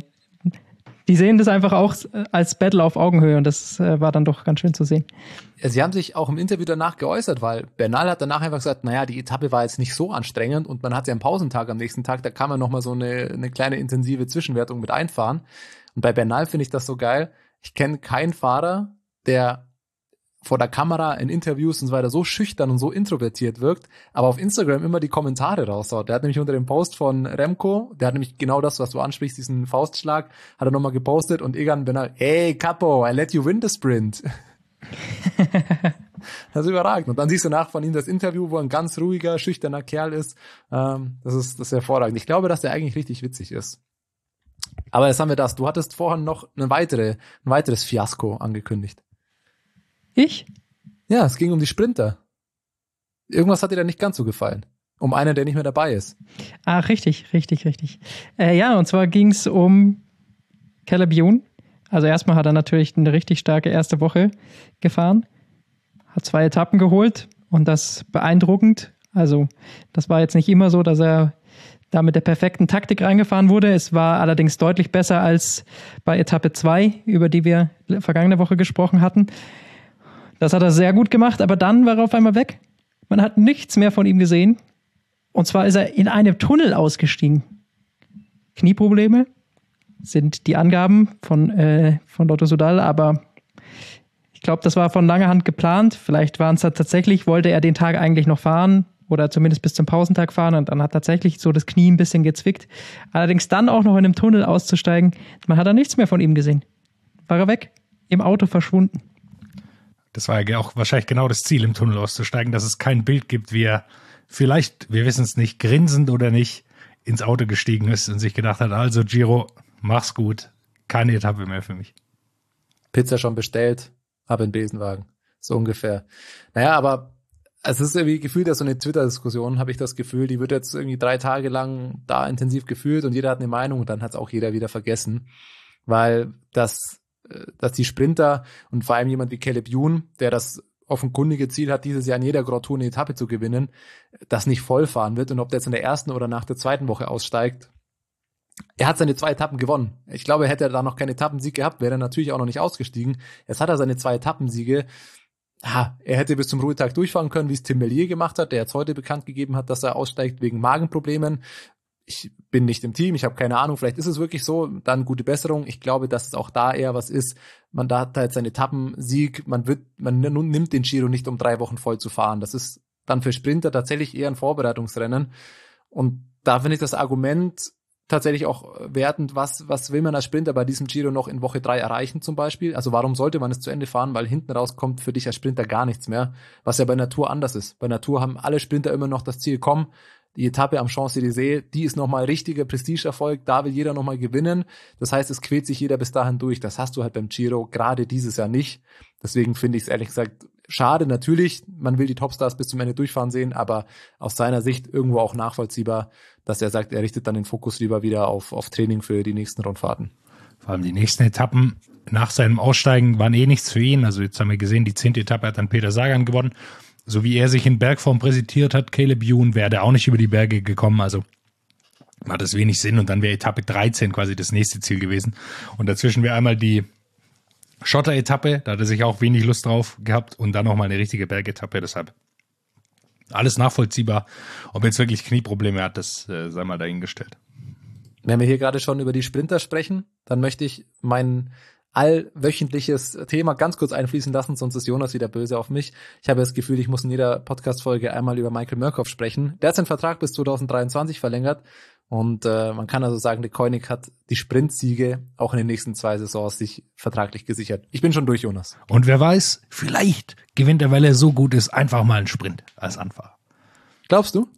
Die sehen das einfach auch als Battle auf Augenhöhe und das war dann doch ganz schön zu sehen. Sie haben sich auch im Interview danach geäußert, weil Bernal hat danach einfach gesagt, naja, die Etappe war jetzt nicht so anstrengend und man hat ja einen Pausentag am nächsten Tag, da kann man nochmal so eine, eine kleine intensive Zwischenwertung mit einfahren. Und bei Bernal finde ich das so geil. Ich kenne keinen Fahrer, der vor der Kamera in Interviews und so weiter so schüchtern und so introvertiert wirkt, aber auf Instagram immer die Kommentare raushaut. Der hat nämlich unter dem Post von Remco, der hat nämlich genau das, was du ansprichst, diesen Faustschlag, hat er nochmal gepostet und Egan Bernal, hey Capo, I let you win the sprint. Das ist überragend. Und dann siehst du nach von ihm das Interview, wo ein ganz ruhiger, schüchterner Kerl ist. Ähm, das ist, das ist hervorragend. Ich glaube, dass der eigentlich richtig witzig ist. Aber jetzt haben wir das. Du hattest vorhin noch eine weitere, ein weiteres Fiasko angekündigt. Ich? Ja, es ging um die Sprinter. Irgendwas hat dir da nicht ganz so gefallen. Um einen, der nicht mehr dabei ist. Ah, richtig, richtig, richtig. Äh, ja, und zwar ging es um Caleb Ewan. Also erstmal hat er natürlich eine richtig starke erste Woche gefahren. Hat zwei Etappen geholt und das beeindruckend. Also das war jetzt nicht immer so, dass er da mit der perfekten Taktik reingefahren wurde. Es war allerdings deutlich besser als bei Etappe zwei, über die wir vergangene Woche gesprochen hatten. Das hat er sehr gut gemacht, aber dann war er auf einmal weg. Man hat nichts mehr von ihm gesehen. Und zwar ist er in einem Tunnel ausgestiegen. Knieprobleme sind die Angaben von, äh, von Lotto Soudal, aber ich glaube, das war von langer Hand geplant. Vielleicht waren es da tatsächlich, wollte er den Tag eigentlich noch fahren oder zumindest bis zum Pausentag fahren und dann hat tatsächlich so das Knie ein bisschen gezwickt. Allerdings dann auch noch in einem Tunnel auszusteigen, man hat da nichts mehr von ihm gesehen. War er weg, im Auto verschwunden. Das war ja auch wahrscheinlich genau das Ziel, im Tunnel auszusteigen, dass es kein Bild gibt, wie er vielleicht, wir wissen es nicht, grinsend oder nicht, ins Auto gestiegen ist und sich gedacht hat, also Giro, mach's gut, keine Etappe mehr für mich. Pizza schon bestellt, ab in den Besenwagen, so ungefähr. Naja, aber es ist irgendwie gefühlt ja so eine Twitter-Diskussion, habe ich das Gefühl, die wird jetzt irgendwie drei Tage lang da intensiv gefühlt und jeder hat eine Meinung und dann hat es auch jeder wieder vergessen, weil das dass die Sprinter und vor allem jemand wie Caleb Ewan, der das offenkundige Ziel hat, dieses Jahr in jeder Grand Tour eine Etappe zu gewinnen, das nicht vollfahren wird. Und ob der jetzt in der ersten oder nach der zweiten Woche aussteigt, er hat seine zwei Etappen gewonnen. Ich glaube, hätte er da noch keinen Etappensieg gehabt, wäre er natürlich auch noch nicht ausgestiegen. Jetzt hat er seine zwei Etappensiege. Ja, er hätte bis zum Ruhetag durchfahren können, wie es Tim Merlier gemacht hat, der jetzt heute bekannt gegeben hat, dass er aussteigt wegen Magenproblemen. Ich bin nicht im Team, ich habe keine Ahnung, vielleicht ist es wirklich so, dann gute Besserung. Ich glaube, dass es auch da eher was ist. Man da hat halt seinen Etappensieg, man wird, man nimmt den Giro nicht, um drei Wochen voll zu fahren. Das ist dann für Sprinter tatsächlich eher ein Vorbereitungsrennen. Und da finde ich das Argument tatsächlich auch wertend, was, was will man als Sprinter bei diesem Giro noch in Woche drei erreichen zum Beispiel? Also warum sollte man es zu Ende fahren? Weil hinten raus kommt für dich als Sprinter gar nichts mehr, was ja bei Natur anders ist. Bei Natur haben alle Sprinter immer noch das Ziel, komm, die Etappe am Champs-Élysées, die ist nochmal richtiger Prestigeerfolg, da will jeder nochmal gewinnen. Das heißt, es quält sich jeder bis dahin durch. Das hast du halt beim Giro gerade dieses Jahr nicht. Deswegen finde ich es ehrlich gesagt schade. Natürlich, man will die Topstars bis zum Ende durchfahren sehen, aber aus seiner Sicht irgendwo auch nachvollziehbar, dass er sagt, er richtet dann den Fokus lieber wieder auf, auf Training für die nächsten Rundfahrten. Vor allem die nächsten Etappen nach seinem Aussteigen waren eh nichts für ihn. Also jetzt haben wir gesehen, die zehnte Etappe hat dann Peter Sagan gewonnen. So wie er sich in Bergform präsentiert hat, Caleb Ewan, wäre der auch nicht über die Berge gekommen. Also hat es wenig Sinn. Und dann wäre Etappe dreizehn quasi das nächste Ziel gewesen. Und dazwischen wäre einmal die Schotter-Etappe. Da hat er sich auch wenig Lust drauf gehabt. Und dann nochmal eine richtige Bergetappe. Deshalb alles nachvollziehbar. Ob er jetzt wirklich Knieprobleme hat, das äh, sei mal dahingestellt. Wenn wir hier gerade schon über die Sprinter sprechen, dann möchte ich meinen allwöchentliches Thema ganz kurz einfließen lassen, sonst ist Jonas wieder böse auf mich. Ich habe das Gefühl, ich muss in jeder Podcast-Folge einmal über Michael Murkoff sprechen. Der hat seinen Vertrag bis zwanzig dreiundzwanzig verlängert und äh, man kann also sagen, der Koenig hat die Sprintsiege auch in den nächsten zwei Saisons sich vertraglich gesichert. Ich bin schon durch, Jonas. Und wer weiß, vielleicht gewinnt er, weil er so gut ist, einfach mal einen Sprint als Anfahrer. Glaubst du?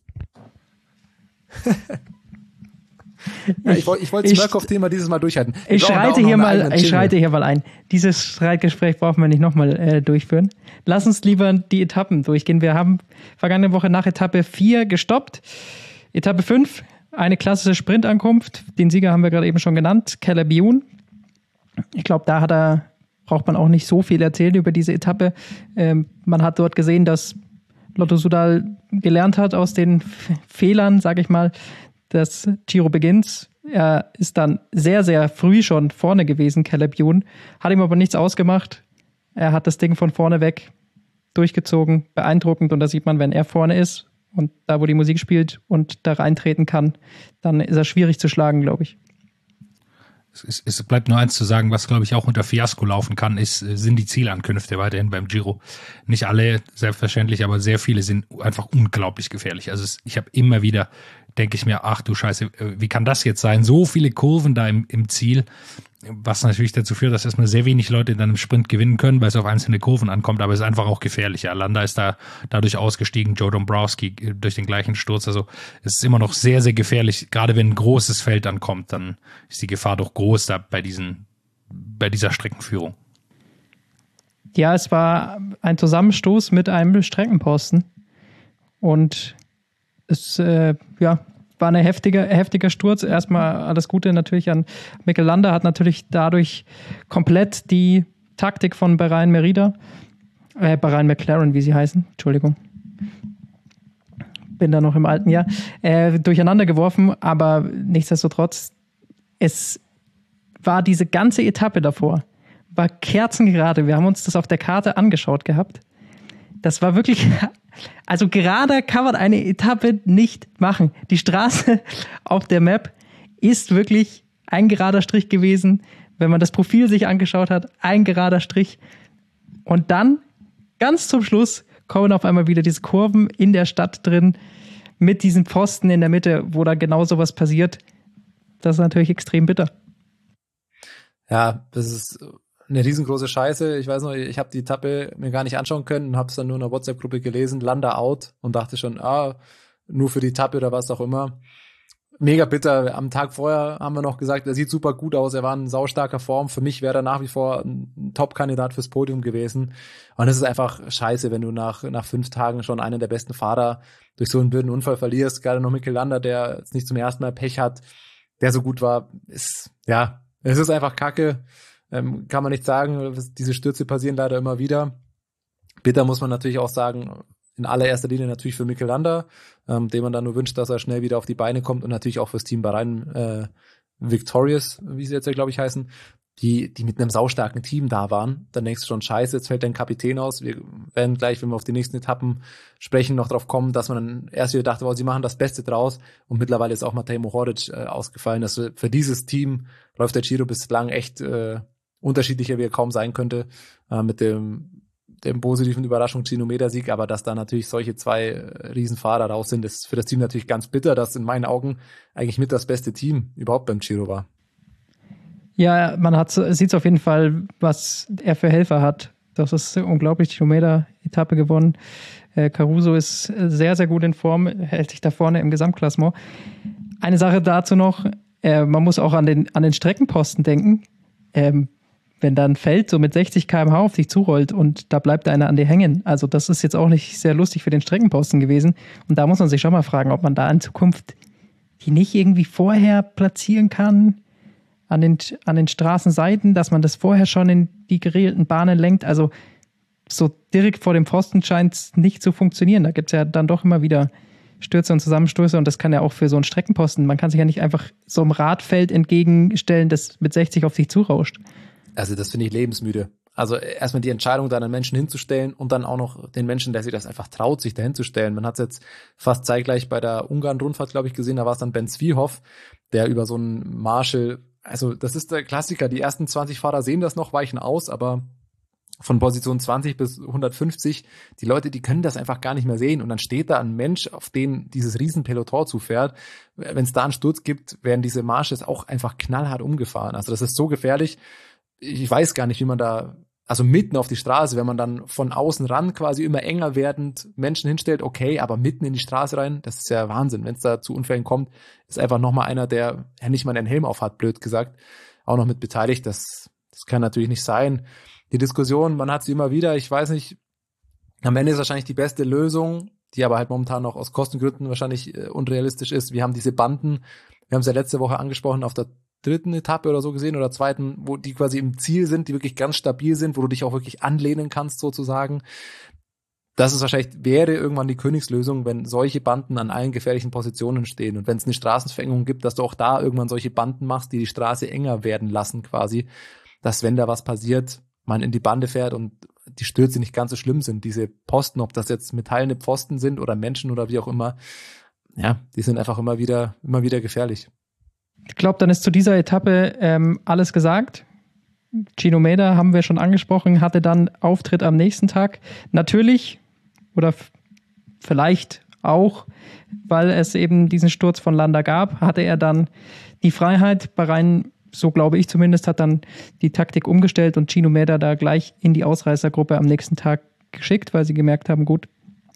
Ja, ich wollte ich wollte das Murkoff-Thema dieses Mal durchhalten. Ich schreite hier mal, ich schreite hier mal ein. Dieses Streitgespräch brauchen wir nicht nochmal äh, durchführen. Lass uns lieber die Etappen durchgehen. Wir haben vergangene Woche nach Etappe vier gestoppt. Etappe fünf, eine klassische Sprintankunft. Den Sieger haben wir gerade eben schon genannt, Caleb Ewan. Ich glaube, da hat er, braucht man auch nicht so viel erzählen über diese Etappe. Ähm, man hat dort gesehen, dass Lotto Soudal gelernt hat aus den F- Fehlern, sage ich mal, des Giro-Beginns. Er ist dann sehr, sehr früh schon vorne gewesen, Caleb Ewan. Hat ihm aber nichts ausgemacht. Er hat das Ding von vorne weg durchgezogen. Beeindruckend. Und da sieht man, wenn er vorne ist und da, wo die Musik spielt und da reintreten kann, dann ist er schwierig zu schlagen, glaube ich. Es, es bleibt nur eins zu sagen, was, glaube ich, auch unter Fiasko laufen kann, ist, sind die Zielankünfte weiterhin beim Giro. Nicht alle, selbstverständlich, aber sehr viele sind einfach unglaublich gefährlich. Also es, ich habe immer wieder, denke ich mir, ach du Scheiße, wie kann das jetzt sein? So viele Kurven da im, im Ziel, was natürlich dazu führt, dass erstmal sehr wenig Leute dann im Sprint gewinnen können, weil es auf einzelne Kurven ankommt, aber es ist einfach auch gefährlich. Ja, Landa ist da dadurch ausgestiegen, Joe Dombrowski durch den gleichen Sturz. Also es ist immer noch sehr, sehr gefährlich. Gerade wenn ein großes Feld ankommt, dann ist die Gefahr doch groß da bei diesen, bei dieser Streckenführung. Ja, es war ein Zusammenstoß mit einem Streckenposten und es äh, ja, war ein heftiger, heftiger Sturz. Erstmal alles Gute natürlich an Mikel Landa, hat natürlich dadurch komplett die Taktik von Bahrain Merida, äh, Bahrain McLaren, wie sie heißen, Entschuldigung, bin da noch im alten Jahr, äh, durcheinander geworfen, aber nichtsdestotrotz, es war diese ganze Etappe davor, war kerzengerade. Wir haben uns das auf der Karte angeschaut gehabt. Das war wirklich, also gerade kann man eine Etappe nicht machen. Die Straße auf der Map ist wirklich ein gerader Strich gewesen. Wenn man das Profil sich angeschaut hat, ein gerader Strich. Und dann, ganz zum Schluss, kommen auf einmal wieder diese Kurven in der Stadt drin, mit diesen Pfosten in der Mitte, wo da genau sowas passiert. Das ist natürlich extrem bitter. Ja, das ist eine riesengroße Scheiße. Ich weiß noch, ich habe die Etappe mir gar nicht anschauen können und habe es dann nur in einer WhatsApp-Gruppe gelesen, Landa out, und dachte schon, ah, nur für die Etappe oder was auch immer. Mega bitter. Am Tag vorher haben wir noch gesagt, er sieht super gut aus, er war in saustarker Form. Für mich wäre er nach wie vor ein Top-Kandidat fürs Podium gewesen. Und es ist einfach scheiße, wenn du nach nach fünf Tagen schon einen der besten Fahrer durch so einen blöden Unfall verlierst. Gerade noch Mikel Landa, der jetzt nicht zum ersten Mal Pech hat, der so gut war. Ist, ja, es ist einfach Kacke. ähm, kann man nicht sagen. Diese Stürze passieren leider immer wieder. Bitter muss man natürlich auch sagen, in allererster Linie natürlich für Mikel Landa, ähm, dem man dann nur wünscht, dass er schnell wieder auf die Beine kommt und natürlich auch fürs Team Bahrain äh, Victorious, wie sie jetzt ja, glaube ich, heißen, die die mit einem saustarken Team da waren. Dann denkst du schon, scheiße, jetzt fällt dein Kapitän aus. Wir werden gleich, wenn wir auf die nächsten Etappen sprechen, noch drauf kommen, dass man dann erst wieder dachte, wow, sie machen das Beste draus. Und mittlerweile ist auch Matej Mohoric äh, ausgefallen. Das für dieses Team läuft der Giro bislang echt äh, unterschiedlicher, wie er kaum sein könnte, äh, mit dem dem positiven Überraschung-Chino-Meter-Sieg, aber dass da natürlich solche zwei äh, Riesenfahrer raus sind, ist für das Team natürlich ganz bitter, dass in meinen Augen eigentlich mit das beste Team überhaupt beim Giro war. Ja, man hat sieht es auf jeden Fall, was er für Helfer hat. Das ist unglaublich, Kilometer-Etappe gewonnen. Äh, Caruso ist sehr, sehr gut in Form, hält sich da vorne im Gesamtklassement. Eine Sache dazu noch, äh, man muss auch an den, an den Streckenposten denken. Ähm, wenn da ein Feld so mit sechzig Kilometer pro Stunde auf dich zurollt und da bleibt einer an dir hängen. Also das ist jetzt auch nicht sehr lustig für den Streckenposten gewesen. Und da muss man sich schon mal fragen, ob man da in Zukunft die nicht irgendwie vorher platzieren kann an den, an den Straßenseiten, dass man das vorher schon in die geregelten Bahnen lenkt. Also so direkt vor dem Pfosten scheint es nicht zu funktionieren. Da gibt es ja dann doch immer wieder Stürze und Zusammenstöße und das kann ja auch für so einen Streckenposten, man kann sich ja nicht einfach so einem Radfeld entgegenstellen, das mit sechzig auf dich zurauscht. Also das finde ich lebensmüde. Also erstmal die Entscheidung, da einen Menschen hinzustellen und dann auch noch den Menschen, der sich das einfach traut, sich da hinzustellen. Man hat es jetzt fast zeitgleich bei der Ungarn-Rundfahrt, glaube ich, gesehen, da war es dann Ben Svihov, der über so einen Marshall, also das ist der Klassiker, die ersten zwanzig Fahrer sehen das noch, weichen aus, aber von Position zwanzig bis hundertfünfzig, die Leute, die können das einfach gar nicht mehr sehen und dann steht da ein Mensch, auf den dieses riesen Peloton zufährt. Wenn es da einen Sturz gibt, werden diese Marshes auch einfach knallhart umgefahren. Also das ist so gefährlich. Ich weiß gar nicht, wie man da, also mitten auf die Straße, wenn man dann von außen ran quasi immer enger werdend Menschen hinstellt, okay, aber mitten in die Straße rein, das ist ja Wahnsinn. Wenn es da zu Unfällen kommt, ist einfach nochmal einer, der ja nicht mal einen Helm auf hat, blöd gesagt, auch noch mit beteiligt. Das, das kann natürlich nicht sein. Die Diskussion, man hat sie immer wieder, ich weiß nicht, am Ende ist wahrscheinlich die beste Lösung, die aber halt momentan noch aus Kostengründen wahrscheinlich äh, unrealistisch ist. Wir haben diese Banden, wir haben es ja letzte Woche angesprochen, auf der dritten Etappe oder so gesehen oder zweiten, wo die quasi im Ziel sind, die wirklich ganz stabil sind, wo du dich auch wirklich anlehnen kannst sozusagen. Das ist wahrscheinlich, wäre irgendwann die Königslösung, wenn solche Banden an allen gefährlichen Positionen stehen und wenn es eine Straßenverengung gibt, dass du auch da irgendwann solche Banden machst, die die Straße enger werden lassen quasi, dass wenn da was passiert, man in die Bande fährt und die Stürze nicht ganz so schlimm sind. Diese Posten, ob das jetzt metallene Pfosten sind oder Menschen oder wie auch immer, ja, die sind einfach immer wieder, immer wieder gefährlich. Ich glaube, dann ist zu dieser Etappe ähm, alles gesagt. Gino Mäder haben wir schon angesprochen, hatte dann Auftritt am nächsten Tag. Natürlich oder f- vielleicht auch, weil es eben diesen Sturz von Landa gab, hatte er dann die Freiheit. Bahrain, so glaube ich zumindest, hat dann die Taktik umgestellt und Gino Mäder da gleich in die Ausreißergruppe am nächsten Tag geschickt, weil sie gemerkt haben, gut,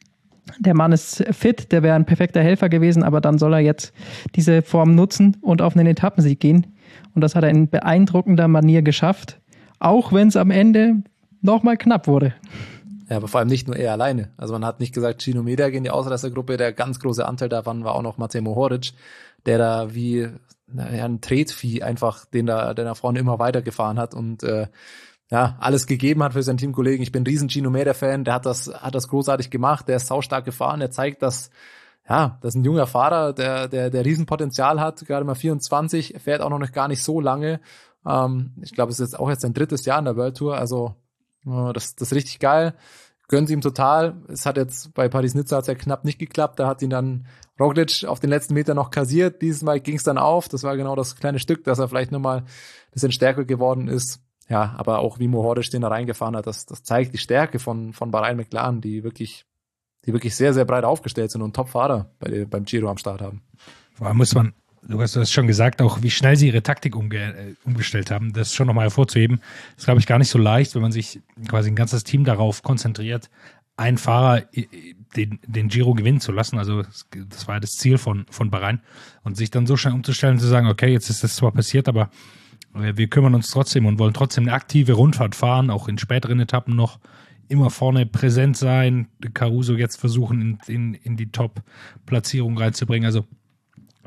der Mann ist fit, der wäre ein perfekter Helfer gewesen, aber dann soll er jetzt diese Form nutzen und auf einen Etappensieg gehen. Und das hat er in beeindruckender Manier geschafft, auch wenn es am Ende nochmal knapp wurde. Ja, aber vor allem nicht nur er alleine. Also man hat nicht gesagt, Gino Mäder geht in die Ausreißergruppe, der ganz große Anteil davon war auch noch Matej Mohoric, der da wie naja, ein Tretvieh einfach, den da, der nach vorne immer weitergefahren hat und äh, ja, alles gegeben hat für seinen Teamkollegen. Ich bin ein riesen Gino Mäder-Fan, der hat das, hat das großartig gemacht, der ist saustark gefahren, der zeigt, dass, ja, das ist ein junger Fahrer, der, der, der Riesenpotenzial hat, gerade mal vierundzwanzig, fährt auch noch gar nicht so lange. Ähm, ich glaube, es ist jetzt auch jetzt sein drittes Jahr in der World Tour, also, äh, das, das ist richtig geil. Gönnen sie ihm total. Es hat jetzt bei Paris-Nizza hat's ja knapp nicht geklappt, da hat ihn dann Roglic auf den letzten Meter noch kassiert. Dieses Mal ging's dann auf, das war genau das kleine Stück, dass er vielleicht nochmal ein bisschen stärker geworden ist. Ja, aber auch wie Mohoric den da reingefahren hat, das, das zeigt die Stärke von, von Bahrain McLaren, die wirklich, die wirklich sehr, sehr breit aufgestellt sind und Top-Fahrer bei, beim Giro am Start haben. Vor allem muss man, du hast es schon gesagt, auch wie schnell sie ihre Taktik umge- äh, umgestellt haben, das schon nochmal hervorzuheben. Das ist, glaube ich, gar nicht so leicht, wenn man sich quasi ein ganzes Team darauf konzentriert, einen Fahrer den, den Giro gewinnen zu lassen. Also das war ja das Ziel von, von Bahrain. Und sich dann so schnell umzustellen und zu sagen, okay, jetzt ist das zwar passiert, aber wir kümmern uns trotzdem und wollen trotzdem eine aktive Rundfahrt fahren, auch in späteren Etappen noch immer vorne präsent sein, Caruso jetzt versuchen, in, in, in die Top-Platzierung reinzubringen. Also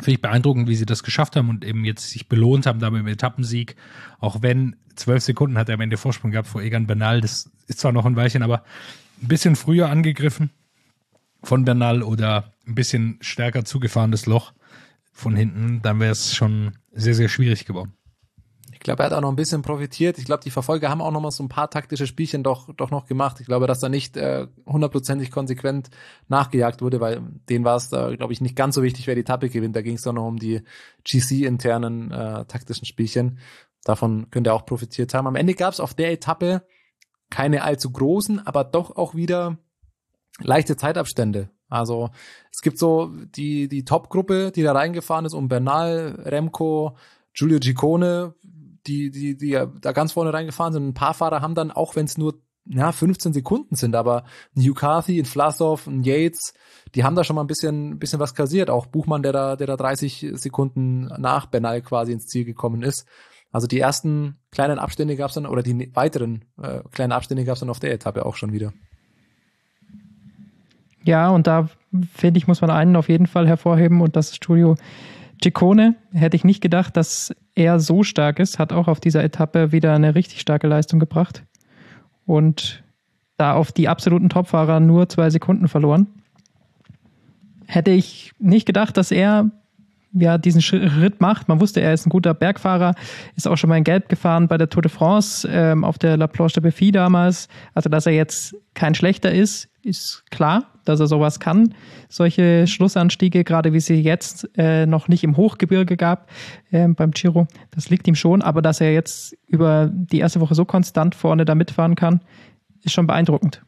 Finde ich beeindruckend, wie sie das geschafft haben und eben jetzt sich belohnt haben damit im Etappensieg. Auch wenn zwölf Sekunden hat er am Ende Vorsprung gehabt vor Egan Bernal. Das ist zwar noch ein Weilchen, aber ein bisschen früher angegriffen von Bernal oder ein bisschen stärker zugefahrenes Loch von hinten, dann wäre es schon sehr, sehr schwierig geworden. Ich glaube, er hat auch noch ein bisschen profitiert. Ich glaube, die Verfolger haben auch noch mal so ein paar taktische Spielchen doch doch noch gemacht. Ich glaube, dass da nicht äh, hundertprozentig konsequent nachgejagt wurde, weil denen war es da, glaube ich, nicht ganz so wichtig, wer die Etappe gewinnt. Da ging es doch noch um die G C-internen äh, taktischen Spielchen. Davon könnte er auch profitiert haben. Am Ende gab es auf der Etappe keine allzu großen, aber doch auch wieder leichte Zeitabstände. Also es gibt so die die Top-Gruppe, die da reingefahren ist, um Bernal, Remco, Giulio Ciccone, die, die, die da ganz vorne reingefahren sind. Ein paar Fahrer haben dann, auch wenn es nur ja, fünfzehn Sekunden sind, aber ein Hugh Carthy, ein Vlasov, ein Yates, die haben da schon mal ein bisschen, bisschen was kassiert. Auch Buchmann, der da, der da dreißig Sekunden nach Bernal quasi ins Ziel gekommen ist. Also die ersten kleinen Abstände gab es dann, oder die weiteren äh, kleinen Abstände gab es dann auf der Etappe auch schon wieder. Ja, und da, finde ich, muss man einen auf jeden Fall hervorheben, und das ist Giulio Ciccone. Hätte ich nicht gedacht, dass er so stark ist, hat auch auf dieser Etappe wieder eine richtig starke Leistung gebracht und da auf die absoluten Topfahrer nur zwei Sekunden verloren. Hätte ich nicht gedacht, dass er ja diesen Schritt macht. Man wusste, er ist ein guter Bergfahrer, ist auch schon mal in Gelb gefahren bei der Tour de France, ähm, auf der La Planche de Belfi damals. Also, dass er jetzt kein schlechter ist, ist klar, dass er sowas kann. Solche Schlussanstiege, gerade wie sie jetzt äh, noch nicht im Hochgebirge gab äh, beim Giro, das liegt ihm schon. Aber dass er jetzt über die erste Woche so konstant vorne da mitfahren kann, ist schon beeindruckend.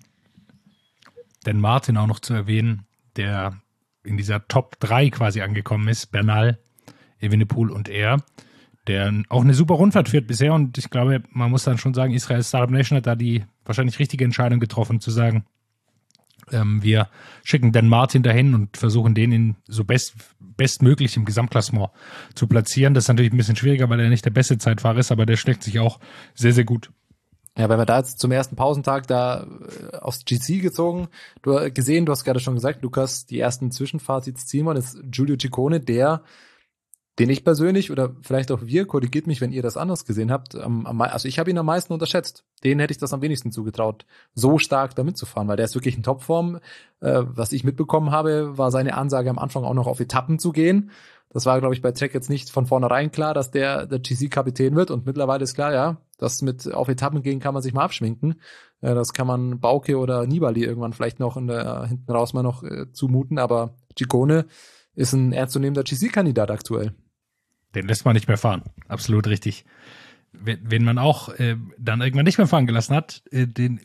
Denn Martin auch noch zu erwähnen, der in dieser Top drei quasi angekommen ist, Bernal, Evenepoel und er, der auch eine super Rundfahrt führt bisher, und ich glaube, man muss dann schon sagen, Israel Startup Nation hat da die wahrscheinlich richtige Entscheidung getroffen, zu sagen, ähm, wir schicken Dan Martin dahin und versuchen, den in so best, bestmöglich im Gesamtklassement zu platzieren. Das ist natürlich ein bisschen schwieriger, weil er nicht der beste Zeitfahrer ist, aber der schlägt sich auch sehr, sehr gut. Ja, wenn wir da jetzt zum ersten Pausentag da äh, aufs G C gezogen, du hast gesehen, du hast gerade schon gesagt, Lukas, die ersten Zwischenfazits ziehen wir, das ist Giulio Ciccone, der, den ich persönlich, oder vielleicht auch wir, korrigiert mich, wenn ihr das anders gesehen habt, am, am, also ich habe ihn am meisten unterschätzt. Den hätte ich das am wenigsten zugetraut, so stark da mitzufahren, weil der ist wirklich in Topform. Äh, was ich mitbekommen habe, war seine Ansage am Anfang auch noch auf Etappen zu gehen. Das war, glaube ich, bei Trek jetzt nicht von vornherein klar, dass der der G C-Kapitän wird. Und mittlerweile ist klar, ja, das mit auf Etappen gehen kann man sich mal abschminken. Äh, das kann man Bauke oder Nibali irgendwann vielleicht noch in der, hinten raus mal noch äh, zumuten. Aber Ciccone ist ein ernstzunehmender G C-Kandidat aktuell. Den lässt man nicht mehr fahren. Absolut richtig. Wen man auch äh, dann irgendwann nicht mehr fahren gelassen hat, äh, den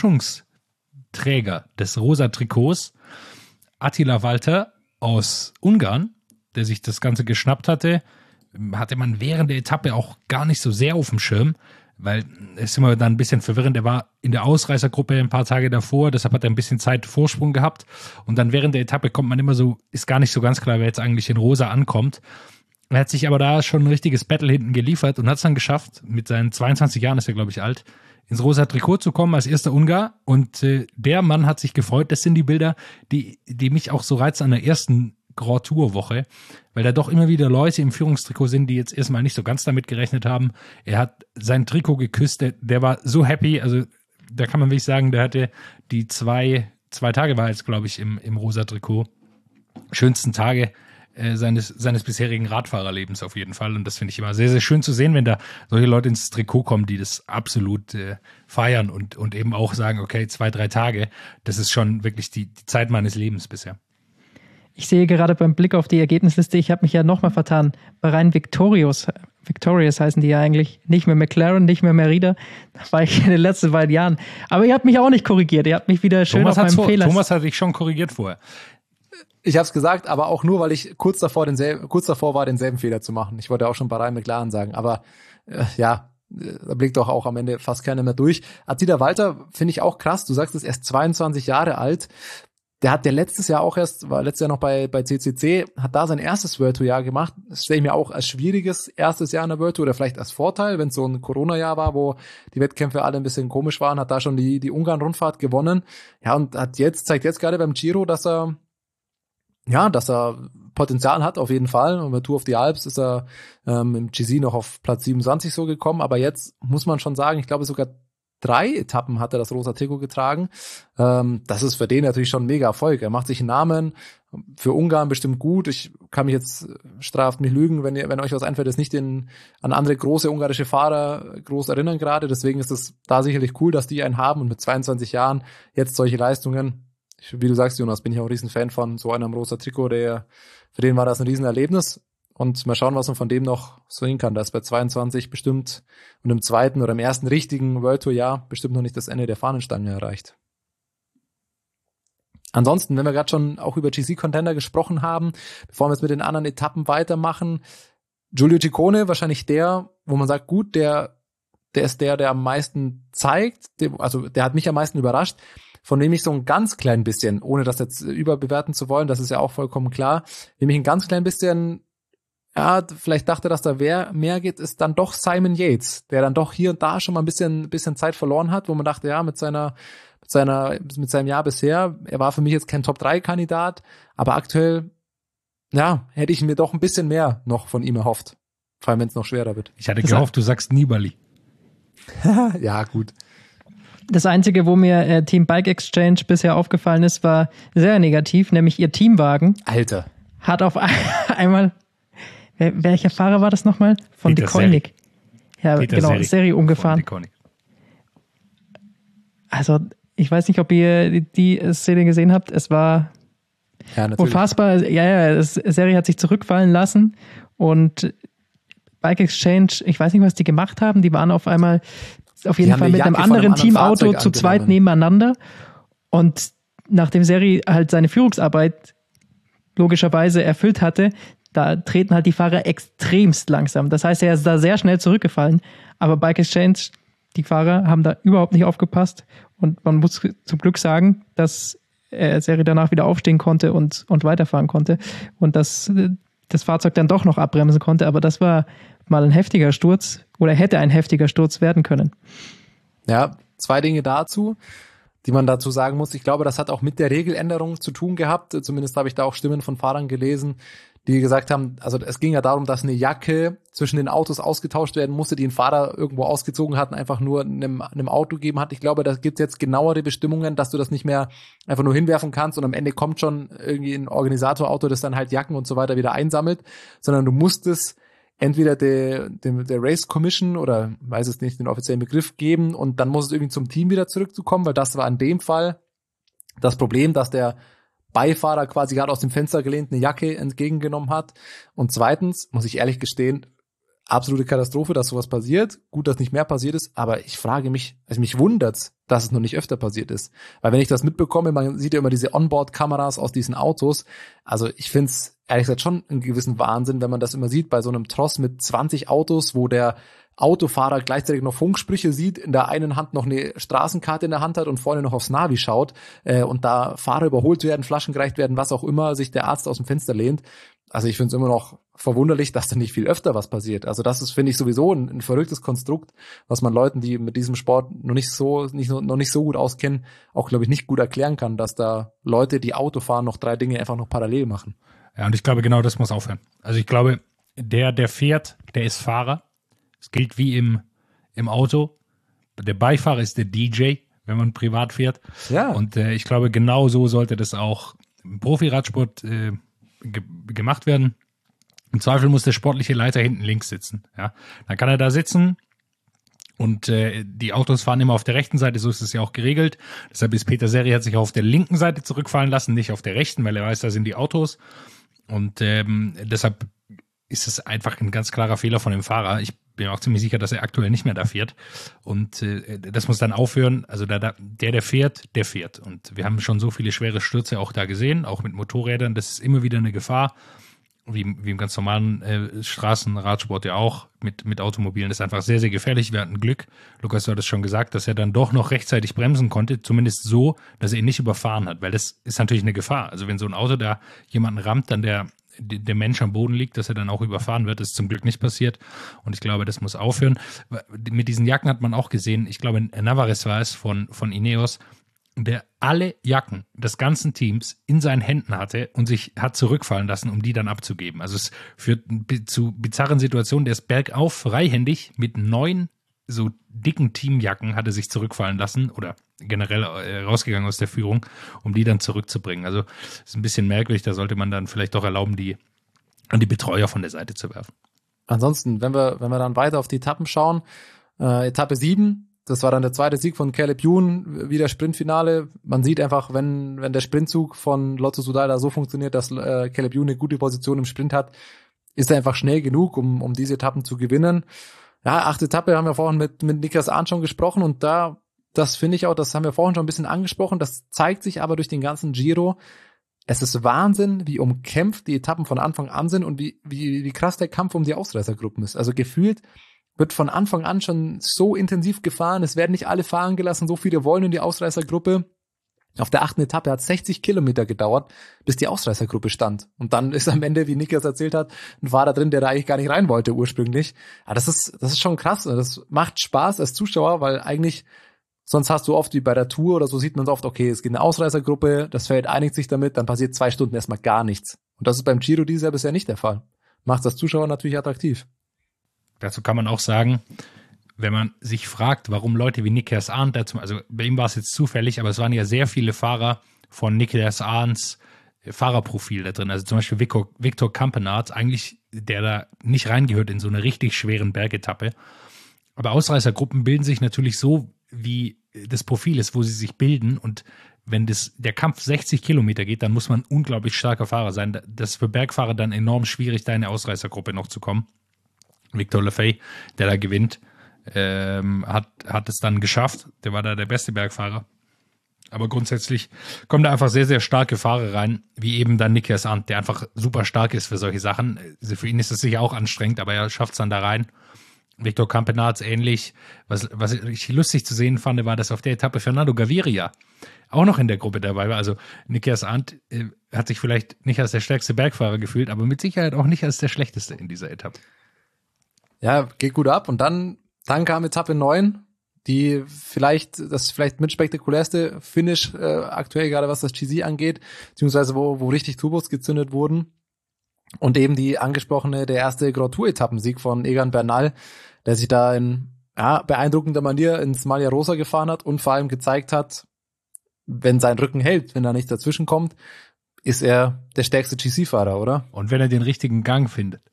Überraschungsträger des rosa Trikots, Attila Walter aus Ungarn, der sich das Ganze geschnappt hatte, hatte man während der Etappe auch gar nicht so sehr auf dem Schirm, weil es ist immer dann ein bisschen verwirrend. Er war in der Ausreißergruppe ein paar Tage davor, deshalb hat er ein bisschen Zeit Vorsprung gehabt, und dann während der Etappe kommt man immer so, ist gar nicht so ganz klar, wer jetzt eigentlich in Rosa ankommt. Er hat sich aber da schon ein richtiges Battle hinten geliefert und hat es dann geschafft, mit seinen zweiundzwanzig Jahren, ist er glaube ich alt, ins rosa Trikot zu kommen als erster Ungar, und äh, der Mann hat sich gefreut. Das sind die Bilder, die, die mich auch so reizen an der ersten Grand Tour Woche, weil da doch immer wieder Leute im Führungstrikot sind, die jetzt erstmal nicht so ganz damit gerechnet haben. Er hat sein Trikot geküsst, der, der war so happy, also da kann man wirklich sagen, der hatte die zwei, zwei Tage war jetzt, glaube ich, im, im rosa Trikot, schönsten Tage äh, seines, seines bisherigen Radfahrerlebens auf jeden Fall, und das finde ich immer sehr, sehr schön zu sehen, wenn da solche Leute ins Trikot kommen, die das absolut äh, feiern und, und eben auch sagen, okay, zwei, drei Tage, das ist schon wirklich die, die Zeit meines Lebens bisher. Ich sehe gerade beim Blick auf die Ergebnisliste, ich habe mich ja nochmal vertan. Bahrain Victorious, Victorious heißen die ja eigentlich, nicht mehr McLaren, nicht mehr Merida. Da war ich in den letzten beiden Jahren. Aber ihr habt mich auch nicht korrigiert, ihr habt mich wieder schön Thomas auf meinem vor, Fehler. Thomas hat dich schon korrigiert vorher. Ich habe es gesagt, aber auch nur, weil ich kurz davor, denselben, kurz davor war, denselben Fehler zu machen. Ich wollte auch schon Bahrain McLaren sagen, aber äh, ja, da blickt doch auch am Ende fast keiner mehr durch. Attila Walter finde ich auch krass, du sagst es, er ist zweiundzwanzig Jahre alt. Der hat der letztes Jahr auch erst, war letztes Jahr noch bei bei C C C, hat da sein erstes World Tour Jahr gemacht. Das stelle ich mir auch als schwieriges erstes Jahr in der World Tour oder vielleicht als Vorteil, wenn es so ein Corona-Jahr war, wo die Wettkämpfe alle ein bisschen komisch waren, hat da schon die die Ungarn-Rundfahrt gewonnen. Ja, und hat jetzt zeigt jetzt gerade beim Giro, dass er ja, dass er Potenzial hat, auf jeden Fall. Und bei Tour of the Alps ist er ähm, im G C noch auf Platz siebenundzwanzig so gekommen. Aber jetzt muss man schon sagen, ich glaube sogar drei Etappen hat er das rosa Trikot getragen. Ähm, das ist für den natürlich schon ein mega Erfolg. Er macht sich einen Namen, für Ungarn bestimmt gut. Ich kann mich jetzt, straft mich lügen, wenn ihr, wenn euch was einfällt, ist nicht den, an andere große ungarische Fahrer groß erinnern gerade. Deswegen ist es da sicherlich cool, dass die einen haben und mit zweiundzwanzig Jahren jetzt solche Leistungen. Ich, wie du sagst, Jonas, bin ich auch ein Riesenfan von so einem rosa Trikot, der, für den war das ein Riesenerlebnis. Und mal schauen, was man von dem noch so hin kann. Das ist bei zweiundzwanzig bestimmt und im zweiten oder im ersten richtigen World Tour Jahr bestimmt noch nicht das Ende der Fahnenstange erreicht. Ansonsten, wenn wir gerade schon auch über G C-Contender gesprochen haben, bevor wir jetzt mit den anderen Etappen weitermachen, Giulio Ciccone, wahrscheinlich der, wo man sagt, gut, der, der ist der, der am meisten zeigt, der, also der hat mich am meisten überrascht, von dem ich so ein ganz klein bisschen, ohne das jetzt überbewerten zu wollen, das ist ja auch vollkommen klar, dem ich ein ganz klein bisschen, ja, vielleicht dachte, dass da mehr geht, ist dann doch Simon Yates, der dann doch hier und da schon mal ein bisschen, bisschen Zeit verloren hat, wo man dachte, ja, mit seiner Mit, seiner, mit seinem Jahr bisher, er war für mich jetzt kein Top drei Kandidat, aber aktuell, ja, hätte ich mir doch ein bisschen mehr noch von ihm erhofft. Vor allem, wenn es noch schwerer wird. Ich hatte gehofft, du sagst Nibali. Ja, gut. Das Einzige, wo mir äh, Team Bike Exchange bisher aufgefallen ist, war sehr negativ, nämlich ihr Teamwagen. Alter. Hat auf einmal, wer, welcher Fahrer war das nochmal? Von Peter Deceuninck. Ja, Peter genau, Seri Serie umgefahren. Also, ich weiß nicht, ob ihr die Szene gesehen habt. Es war ja, unfassbar. Ja, ja, das Serie hat sich zurückfallen lassen und Bike Exchange, ich weiß nicht, was die gemacht haben. Die waren auf einmal auf jeden Fall mit einem anderen Teamauto zu zweit nebeneinander. Und nachdem Seri halt seine Führungsarbeit logischerweise erfüllt hatte, da treten halt die Fahrer extremst langsam. Das heißt, er ist da sehr schnell zurückgefallen. Aber Bike Exchange, die Fahrer haben da überhaupt nicht aufgepasst. Und man muss zum Glück sagen, dass äh, Seri danach wieder aufstehen konnte und, und weiterfahren konnte. Und dass das Fahrzeug dann doch noch abbremsen konnte. Aber das war mal ein heftiger Sturz oder hätte ein heftiger Sturz werden können. Ja, zwei Dinge dazu, die man dazu sagen muss. Ich glaube, das hat auch mit der Regeländerung zu tun gehabt. Zumindest habe ich da auch Stimmen von Fahrern gelesen, die gesagt haben, also es ging ja darum, dass eine Jacke zwischen den Autos ausgetauscht werden musste, die ein Fahrer irgendwo ausgezogen hat und einfach nur einem, einem Auto gegeben hat. Ich glaube, da gibt es jetzt genauere Bestimmungen, dass du das nicht mehr einfach nur hinwerfen kannst und am Ende kommt schon irgendwie ein Organisatorauto, das dann halt Jacken und so weiter wieder einsammelt, sondern du musst es entweder der, der, der Race Commission oder, weiß es nicht, den offiziellen Begriff geben und dann muss es irgendwie zum Team wieder zurückzukommen, weil das war in dem Fall das Problem, dass der Beifahrer quasi gerade aus dem Fenster gelehnt eine Jacke entgegengenommen hat. Und zweitens, muss ich ehrlich gestehen, absolute Katastrophe, dass sowas passiert. Gut, dass nicht mehr passiert ist, aber ich frage mich, also mich wundert's, dass es noch nicht öfter passiert ist. Weil wenn ich das mitbekomme, man sieht ja immer diese Onboard-Kameras aus diesen Autos. Also ich find's ehrlich gesagt schon einen gewissen Wahnsinn, wenn man das immer sieht bei so einem Tross mit zwanzig Autos, wo der Autofahrer gleichzeitig noch Funksprüche sieht, in der einen Hand noch eine Straßenkarte in der Hand hat und vorne noch aufs Navi schaut äh, und da Fahrer überholt werden, Flaschen gereicht werden, was auch immer, sich der Arzt aus dem Fenster lehnt. Also ich finde es immer noch verwunderlich, dass da nicht viel öfter was passiert. Also das ist, finde ich, sowieso ein, ein verrücktes Konstrukt, was man Leuten, die mit diesem Sport noch nicht so nicht, noch nicht so gut auskennen, auch, glaube ich, nicht gut erklären kann, dass da Leute, die Auto fahren, noch drei Dinge einfach noch parallel machen. Ja, und ich glaube, genau das muss aufhören. Also ich glaube, der, der fährt, der ist Fahrer. Es gilt wie im, im Auto. Der Beifahrer ist der D J, wenn man privat fährt. Ja. Und äh, ich glaube, genau so sollte das auch im Profi-Radsport äh, ge- gemacht werden. Im Zweifel muss der sportliche Leiter hinten links sitzen. Ja, dann kann er da sitzen und äh, die Autos fahren immer auf der rechten Seite, so ist es ja auch geregelt. Deshalb ist Peter Seri hat sich auf der linken Seite zurückfallen lassen, nicht auf der rechten, weil er weiß, da sind die Autos. Und ähm, deshalb ist es einfach ein ganz klarer Fehler von dem Fahrer. Ich bin auch ziemlich sicher, dass er aktuell nicht mehr da fährt. Und äh, das muss dann aufhören. Also da, da, der, der fährt, der fährt. Und wir haben schon so viele schwere Stürze auch da gesehen, auch mit Motorrädern. Das ist immer wieder eine Gefahr, wie, wie im ganz normalen äh, Straßenradsport ja auch, mit, mit Automobilen. Das ist einfach sehr, sehr gefährlich. Wir hatten Glück, Lukas, du hattest schon gesagt, dass er dann doch noch rechtzeitig bremsen konnte, zumindest so, dass er ihn nicht überfahren hat, weil das ist natürlich eine Gefahr. Also wenn so ein Auto da jemanden rammt, dann der der Mensch am Boden liegt, dass er dann auch überfahren wird, ist zum Glück nicht passiert. Und ich glaube, das muss aufhören. Mit diesen Jacken hat man auch gesehen, ich glaube, Navarez war es von, von Ineos, der alle Jacken des ganzen Teams in seinen Händen hatte und sich hat zurückfallen lassen, um die dann abzugeben. Also es führt zu bizarren Situationen. Der ist bergauf freihändig mit neun so dicken Teamjacken hat er sich zurückfallen lassen oder generell äh, rausgegangen aus der Führung, um die dann zurückzubringen. Also ist ein bisschen merkwürdig, da sollte man dann vielleicht doch erlauben, die an die Betreuer von der Seite zu werfen. Ansonsten, wenn wir, wenn wir dann weiter auf die Etappen schauen, äh, Etappe sieben, das war dann der zweite Sieg von Caleb Ewan, wieder Sprintfinale. Man sieht einfach, wenn, wenn der Sprintzug von Lotto Soudal da so funktioniert, dass äh, Caleb Ewan eine gute Position im Sprint hat, ist er einfach schnell genug, um, um diese Etappen zu gewinnen. Ja, achte Etappe haben wir vorhin mit, mit Niklas Arndt schon gesprochen und da, das finde ich auch, das haben wir vorhin schon ein bisschen angesprochen, das zeigt sich aber durch den ganzen Giro. Es ist Wahnsinn, wie umkämpft die Etappen von Anfang an sind und wie, wie, wie krass der Kampf um die Ausreißergruppen ist. Also gefühlt wird von Anfang an schon so intensiv gefahren, es werden nicht alle fahren gelassen, so viele wollen in die Ausreißergruppe. Auf der achten Etappe hat es sechzig Kilometer gedauert, bis die Ausreißergruppe stand. Und dann ist am Ende, wie Niklas erzählt hat, ein Fahrer drin, der da eigentlich gar nicht rein wollte ursprünglich. Aber das ist, das ist schon krass. Das macht Spaß als Zuschauer, weil eigentlich, sonst hast du oft wie bei der Tour oder so, sieht man es oft, okay, es geht eine Ausreißergruppe, das Feld einigt sich damit, dann passiert zwei Stunden erstmal gar nichts. Und das ist beim Giro dieses Jahr bisher nicht der Fall. Macht das Zuschauer natürlich attraktiv. Dazu kann man auch sagen, wenn man sich fragt, warum Leute wie Niklas Arndt, dazu, also bei ihm war es jetzt zufällig, aber es waren ja sehr viele Fahrer von Niklas Arndts Fahrerprofil da drin. Also zum Beispiel Victor, Victor Campenaerts, eigentlich, der da nicht reingehört in so eine richtig schweren Bergetappe. Aber Ausreißergruppen bilden sich natürlich so, wie das Profil ist, wo sie sich bilden. Und wenn das, der Kampf sechzig Kilometer geht, dann muss man ein unglaublich starker Fahrer sein. Das ist für Bergfahrer dann enorm schwierig, da in eine Ausreißergruppe noch zu kommen. Victor Lefay, der da gewinnt, Ähm, hat, hat es dann geschafft. Der war da der beste Bergfahrer. Aber grundsätzlich kommen da einfach sehr, sehr starke Fahrer rein, wie eben dann Niklas Arndt, der einfach super stark ist für solche Sachen. Also für ihn ist es sicher auch anstrengend, aber er schafft es dann da rein. Victor Campenaerts ähnlich. Was, was ich lustig zu sehen fand, war, dass auf der Etappe Fernando Gaviria auch noch in der Gruppe dabei war. Also Niklas Arndt äh, hat sich vielleicht nicht als der stärkste Bergfahrer gefühlt, aber mit Sicherheit auch nicht als der schlechteste in dieser Etappe. Ja, geht gut ab. Und dann Dann kam Etappe neun, die vielleicht, das vielleicht mit spektakulärste Finish äh, aktuell, gerade was das G C angeht, beziehungsweise wo, wo richtig Turbos gezündet wurden. Und eben die angesprochene, der erste Grand Tour-Etappensieg von Egan Bernal, der sich da in ja, beeindruckender Manier ins Maglia Rosa gefahren hat und vor allem gezeigt hat, wenn sein Rücken hält, wenn da nichts dazwischen kommt, ist er der stärkste G C-Fahrer, oder? Und wenn er den richtigen Gang findet.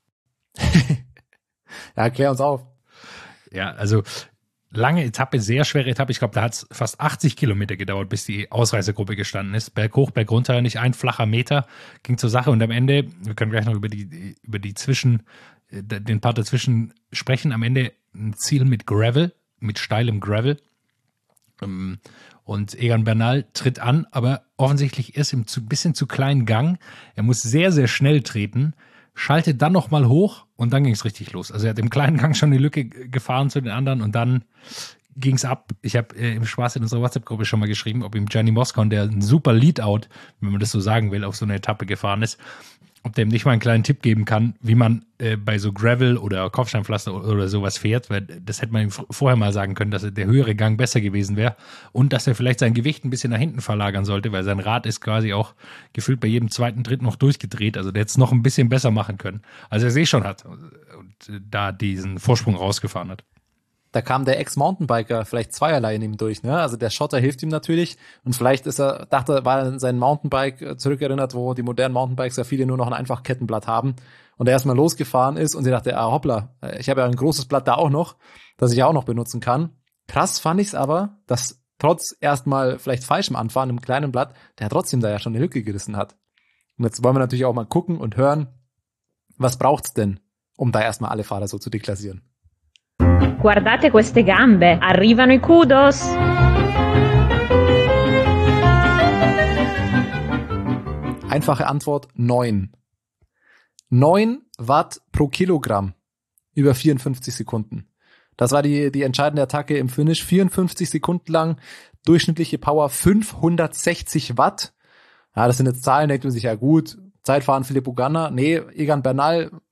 Ja, klär uns auf. Ja, also lange Etappe, sehr schwere Etappe. Ich glaube, da hat es fast achtzig Kilometer gedauert, bis die Ausreißergruppe gestanden ist. Berg hoch, Berg runter, nicht ein flacher Meter, ging zur Sache. Und am Ende, wir können gleich noch über die, über die Zwischen, den Part dazwischen sprechen. Am Ende ein Ziel mit Gravel, mit steilem Gravel. Und Egan Bernal tritt an, aber offensichtlich ist ihm ein bisschen zu kleinen Gang. Er muss sehr, sehr schnell treten. Schaltet dann nochmal hoch und dann ging es richtig los. Also er hat im kleinen Gang schon eine Lücke gefahren zu den anderen und dann ging es ab. Ich habe äh, im Spaß in unserer WhatsApp-Gruppe schon mal geschrieben, ob ihm Gianni Moscon, der ein super Leadout, wenn man das so sagen will, auf so eine Etappe gefahren ist, ob der ihm nicht mal einen kleinen Tipp geben kann, wie man äh, bei so Gravel oder Kopfsteinpflaster oder, oder sowas fährt, weil das hätte man ihm vorher mal sagen können, dass der höhere Gang besser gewesen wäre und dass er vielleicht sein Gewicht ein bisschen nach hinten verlagern sollte, weil sein Rad ist quasi auch gefühlt bei jedem zweiten, dritten noch durchgedreht, also der hätte es noch ein bisschen besser machen können, als er es eh schon hat und da diesen Vorsprung rausgefahren hat. Da kam der Ex-Mountainbiker vielleicht zweierlei in ihm durch, ne? Also der Schotter hilft ihm natürlich und vielleicht ist er, dachte, war er in sein Mountainbike zurückerinnert, wo die modernen Mountainbikes ja viele nur noch ein Einfachkettenblatt haben und er erstmal losgefahren ist und sie dachte, ah hoppla, ich habe ja ein großes Blatt da auch noch, das ich auch noch benutzen kann. Krass fand ich es aber, dass trotz erstmal vielleicht falschem Anfahren im kleinen Blatt, der trotzdem da ja schon eine Lücke gerissen hat. Und jetzt wollen wir natürlich auch mal gucken und hören, was braucht's denn, um da erstmal alle Fahrer so zu deklassieren. Guardate queste gambe, arrivano i kudos. Einfache Antwort, neun. neun Watt pro Kilogramm über vierundfünfzig Sekunden. Das war die, die entscheidende Attacke im Finish. vierundfünfzig Sekunden lang, durchschnittliche Power fünfhundertsechzig Watt. Ja, das sind jetzt Zahlen, denkt man sich, ja gut, Zeitfahren Filippo Ganna. Nee, Egan Bernal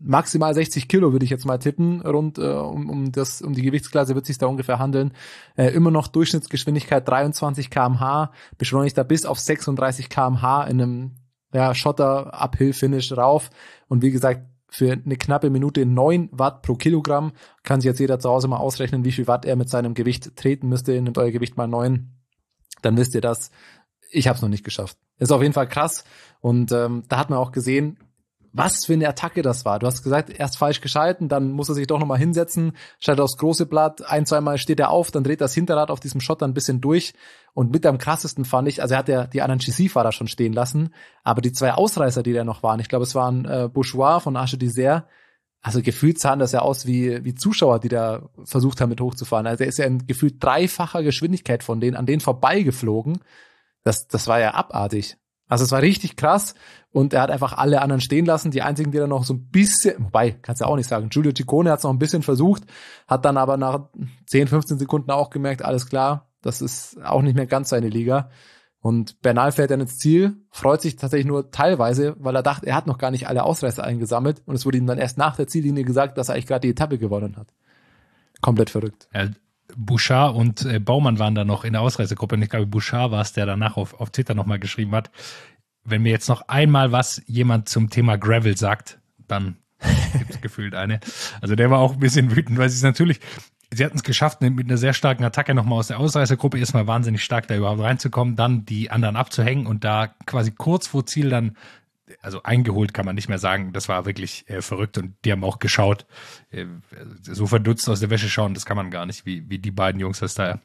maximal sechzig Kilo würde ich jetzt mal tippen, rund äh, um, um das um die Gewichtsklasse wird es sich da ungefähr handeln. Äh, immer noch Durchschnittsgeschwindigkeit dreiundzwanzig Kilometer pro Stunde, beschleunigt er bis auf sechsunddreißig Kilometer pro Stunde in einem ja, Schotter-Uphill-Finish rauf. Und wie gesagt, für eine knappe Minute neun Watt pro Kilogramm. Kann sich jetzt jeder zu Hause mal ausrechnen, wie viel Watt er mit seinem Gewicht treten müsste. Nehmt euer Gewicht mal neun, dann wisst ihr das. Ich habe es noch nicht geschafft. Ist auf jeden Fall krass. Und ähm, da hat man auch gesehen, was für eine Attacke das war. Du hast gesagt, erst falsch geschalten, dann muss er sich doch nochmal hinsetzen, schaltet aufs große Blatt, ein, zweimal steht er auf, dann dreht das Hinterrad auf diesem Schotter ein bisschen durch. Und mit am krassesten fand ich, also er hat ja die anderen G C-Fahrer schon stehen lassen, aber die zwei Ausreißer, die da noch waren, ich glaube, es waren äh, Bourgeois von Arche d'Isère, also gefühlt sahen das ja aus wie wie Zuschauer, die da versucht haben, mit hochzufahren. Also er ist ja in gefühlt dreifacher Geschwindigkeit von denen, an denen vorbeigeflogen. Das, das war ja abartig. Also es war richtig krass und er hat einfach alle anderen stehen lassen. Die einzigen, die dann noch so ein bisschen, wobei, kannst du ja auch nicht sagen, Giulio Ciccone hat es noch ein bisschen versucht, hat dann aber nach zehn, fünfzehn Sekunden auch gemerkt, alles klar, das ist auch nicht mehr ganz seine Liga. Und Bernal fährt dann ins Ziel, freut sich tatsächlich nur teilweise, weil er dachte, er hat noch gar nicht alle Ausreißer eingesammelt und es wurde ihm dann erst nach der Ziellinie gesagt, dass er eigentlich gerade die Etappe gewonnen hat. Komplett verrückt. Ja, Bouchard und äh, Baumann waren da noch in der Ausreisegruppe und ich glaube, Bouchard war es, der danach auf, auf Twitter nochmal geschrieben hat, wenn mir jetzt noch einmal was jemand zum Thema Gravel sagt, dann gibt es gefühlt eine. Also der war auch ein bisschen wütend, weil sie es natürlich, sie hatten es geschafft, mit einer sehr starken Attacke nochmal aus der Ausreißergruppe erstmal wahnsinnig stark da überhaupt reinzukommen, dann die anderen abzuhängen und da quasi kurz vor Ziel dann, also eingeholt kann man nicht mehr sagen, das war wirklich äh, verrückt und die haben auch geschaut, äh, so verdutzt aus der Wäsche schauen, das kann man gar nicht, wie, wie die beiden Jungs, dass da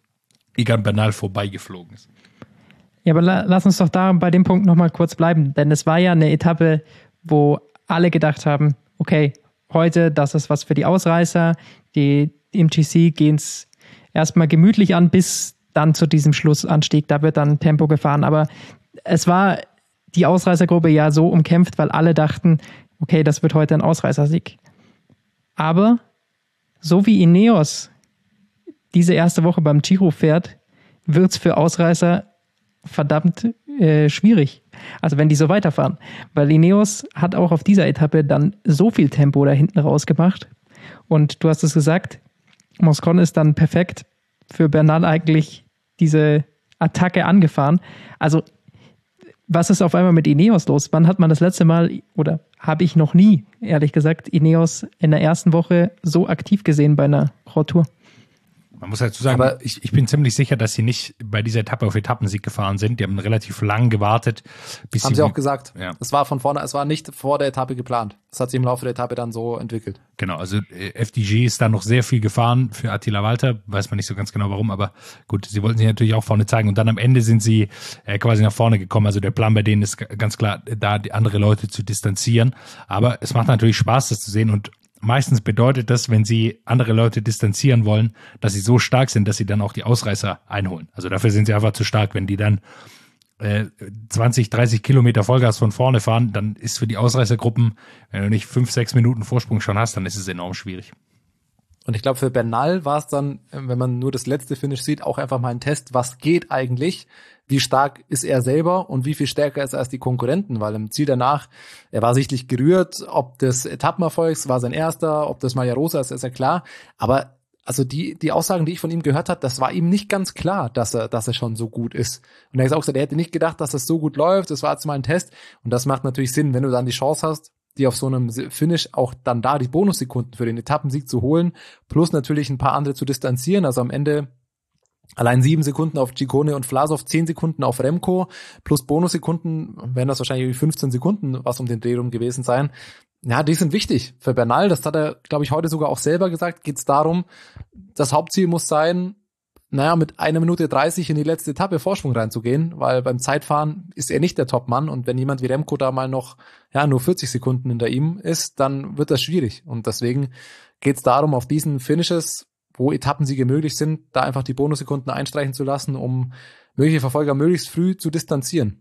Egan Bernal vorbeigeflogen ist. Ja, aber la- lass uns doch da bei dem Punkt nochmal kurz bleiben, denn es war ja eine Etappe, wo alle gedacht haben, okay, heute, das ist was für die Ausreißer, die, die im G C gehen es erstmal gemütlich an, bis dann zu diesem Schlussanstieg, da wird dann Tempo gefahren, aber es war die Ausreißergruppe ja so umkämpft, weil alle dachten, okay, das wird heute ein Ausreißersieg. Aber so wie Ineos diese erste Woche beim Giro fährt, wird es für Ausreißer verdammt äh, schwierig. Also wenn die so weiterfahren. Weil Ineos hat auch auf dieser Etappe dann so viel Tempo da hinten rausgemacht. Und du hast es gesagt, Moscon ist dann perfekt für Bernal eigentlich diese Attacke angefahren. Also was ist auf einmal mit Ineos los? Wann hat man das letzte Mal, oder habe ich noch nie, ehrlich gesagt, Ineos in der ersten Woche so aktiv gesehen bei einer Grand Tour? Man muss dazu sagen, aber ich, ich bin ziemlich sicher, dass sie nicht bei dieser Etappe auf Etappensieg gefahren sind. Die haben relativ lang gewartet. Bis haben sie, sie auch gesagt. Ja. Es war von vorne, es war nicht vor der Etappe geplant. Das hat sich im Laufe der Etappe dann so entwickelt. Genau, also F D G ist da noch sehr viel gefahren für Attila Walter. Weiß man nicht so ganz genau warum, aber gut, sie wollten sich natürlich auch vorne zeigen. Und dann am Ende sind sie äh, quasi nach vorne gekommen. Also der Plan bei denen ist ganz klar, da die andere Leute zu distanzieren. Aber es macht natürlich Spaß, das zu sehen. Und meistens bedeutet das, wenn sie andere Leute distanzieren wollen, dass sie so stark sind, dass sie dann auch die Ausreißer einholen. Also dafür sind sie einfach zu stark. Wenn die dann äh, zwanzig, dreißig Kilometer Vollgas von vorne fahren, dann ist für die Ausreißergruppen, wenn du nicht fünf, sechs Minuten Vorsprung schon hast, dann ist es enorm schwierig. Und ich glaube, für Bernal war es dann, wenn man nur das letzte Finish sieht, auch einfach mal ein Test, was geht eigentlich, wie stark ist er selber und wie viel stärker ist er als die Konkurrenten, weil im Ziel danach, er war sichtlich gerührt, ob des Etappenerfolgs war sein erster, ob das Maya Rosa ist, ist ja klar, aber also die die Aussagen, die ich von ihm gehört habe, das war ihm nicht ganz klar, dass er dass er schon so gut ist. Und er hat auch gesagt, er hätte nicht gedacht, dass das so gut läuft, das war jetzt mal ein Test und das macht natürlich Sinn, wenn du dann die Chance hast, die auf so einem Finish auch dann da die Bonussekunden für den Etappensieg zu holen, plus natürlich ein paar andere zu distanzieren. Also am Ende allein sieben Sekunden auf Ciccone und Vlasov, zehn Sekunden auf Remco, plus Bonussekunden, werden das wahrscheinlich fünfzehn Sekunden was um den Dreh rum gewesen sein. Ja, die sind wichtig für Bernal. Das hat er, glaube ich, heute sogar auch selber gesagt. Geht es darum, das Hauptziel muss sein, naja, mit einer Minute dreißig in die letzte Etappe Vorsprung reinzugehen, weil beim Zeitfahren ist er nicht der Topmann und wenn jemand wie Remco da mal noch ja nur vierzig Sekunden hinter ihm ist, dann wird das schwierig und deswegen geht es darum, auf diesen Finishes, wo Etappensiege möglich sind, da einfach die Bonussekunden einstreichen zu lassen, um mögliche Verfolger möglichst früh zu distanzieren.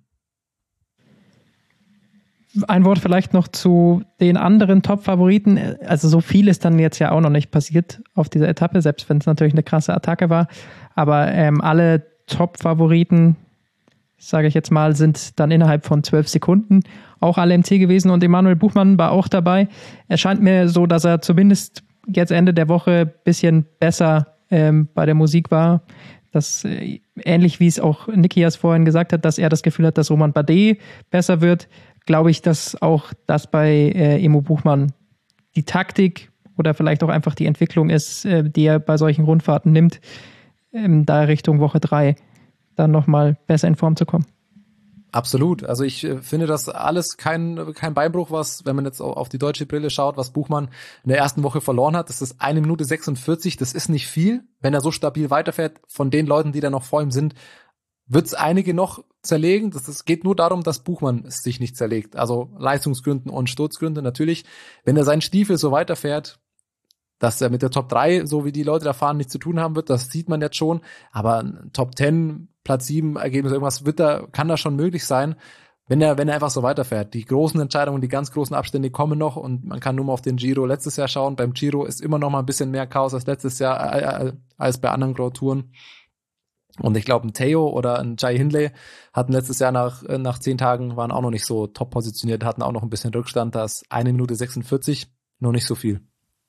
Ein Wort vielleicht noch zu den anderen Top-Favoriten. Also so viel ist dann jetzt ja auch noch nicht passiert auf dieser Etappe, selbst wenn es natürlich eine krasse Attacke war. Aber ähm, alle Top-Favoriten sage ich jetzt mal, sind dann innerhalb von zwölf Sekunden auch alle im Ziel gewesen und Emanuel Buchmann war auch dabei. Es scheint mir so, dass er zumindest jetzt Ende der Woche ein bisschen besser ähm, bei der Musik war. Das, äh, ähnlich wie es auch Nikias vorhin gesagt hat, dass er das Gefühl hat, dass Romain Bardet besser wird, glaube ich, dass auch das bei äh, Emo Buchmann die Taktik oder vielleicht auch einfach die Entwicklung ist, äh, die er bei solchen Rundfahrten nimmt, ähm, da Richtung Woche drei dann nochmal besser in Form zu kommen. Absolut. Also ich äh, finde das alles kein, kein Beinbruch, was, wenn man jetzt auf die deutsche Brille schaut, was Buchmann in der ersten Woche verloren hat. Das ist eine Minute sechsundvierzig. Das ist nicht viel. Wenn er so stabil weiterfährt, von den Leuten, die da noch vor ihm sind, wird es einige noch zerlegen. Das, das geht nur darum, dass Buchmann es sich nicht zerlegt. Also Leistungsgründen und Sturzgründe natürlich. Wenn er seinen Stiefel so weiterfährt, dass er mit der Top drei, so wie die Leute da fahren, nichts zu tun haben wird, das sieht man jetzt schon. Aber Top zehn, Platz sieben, Ergebnis, irgendwas wird da, kann da schon möglich sein, wenn er, wenn er einfach so weiterfährt. Die großen Entscheidungen, die ganz großen Abstände kommen noch und man kann nur mal auf den Giro letztes Jahr schauen. Beim Giro ist immer noch mal ein bisschen mehr Chaos als letztes Jahr, äh, als bei anderen Grand Touren. Und ich glaube, ein Theo oder ein Jai Hindley hatten letztes Jahr nach, nach zehn Tagen, waren auch noch nicht so top positioniert, hatten auch noch ein bisschen Rückstand. Da ist eine Minute sechsundvierzig, noch nicht so viel.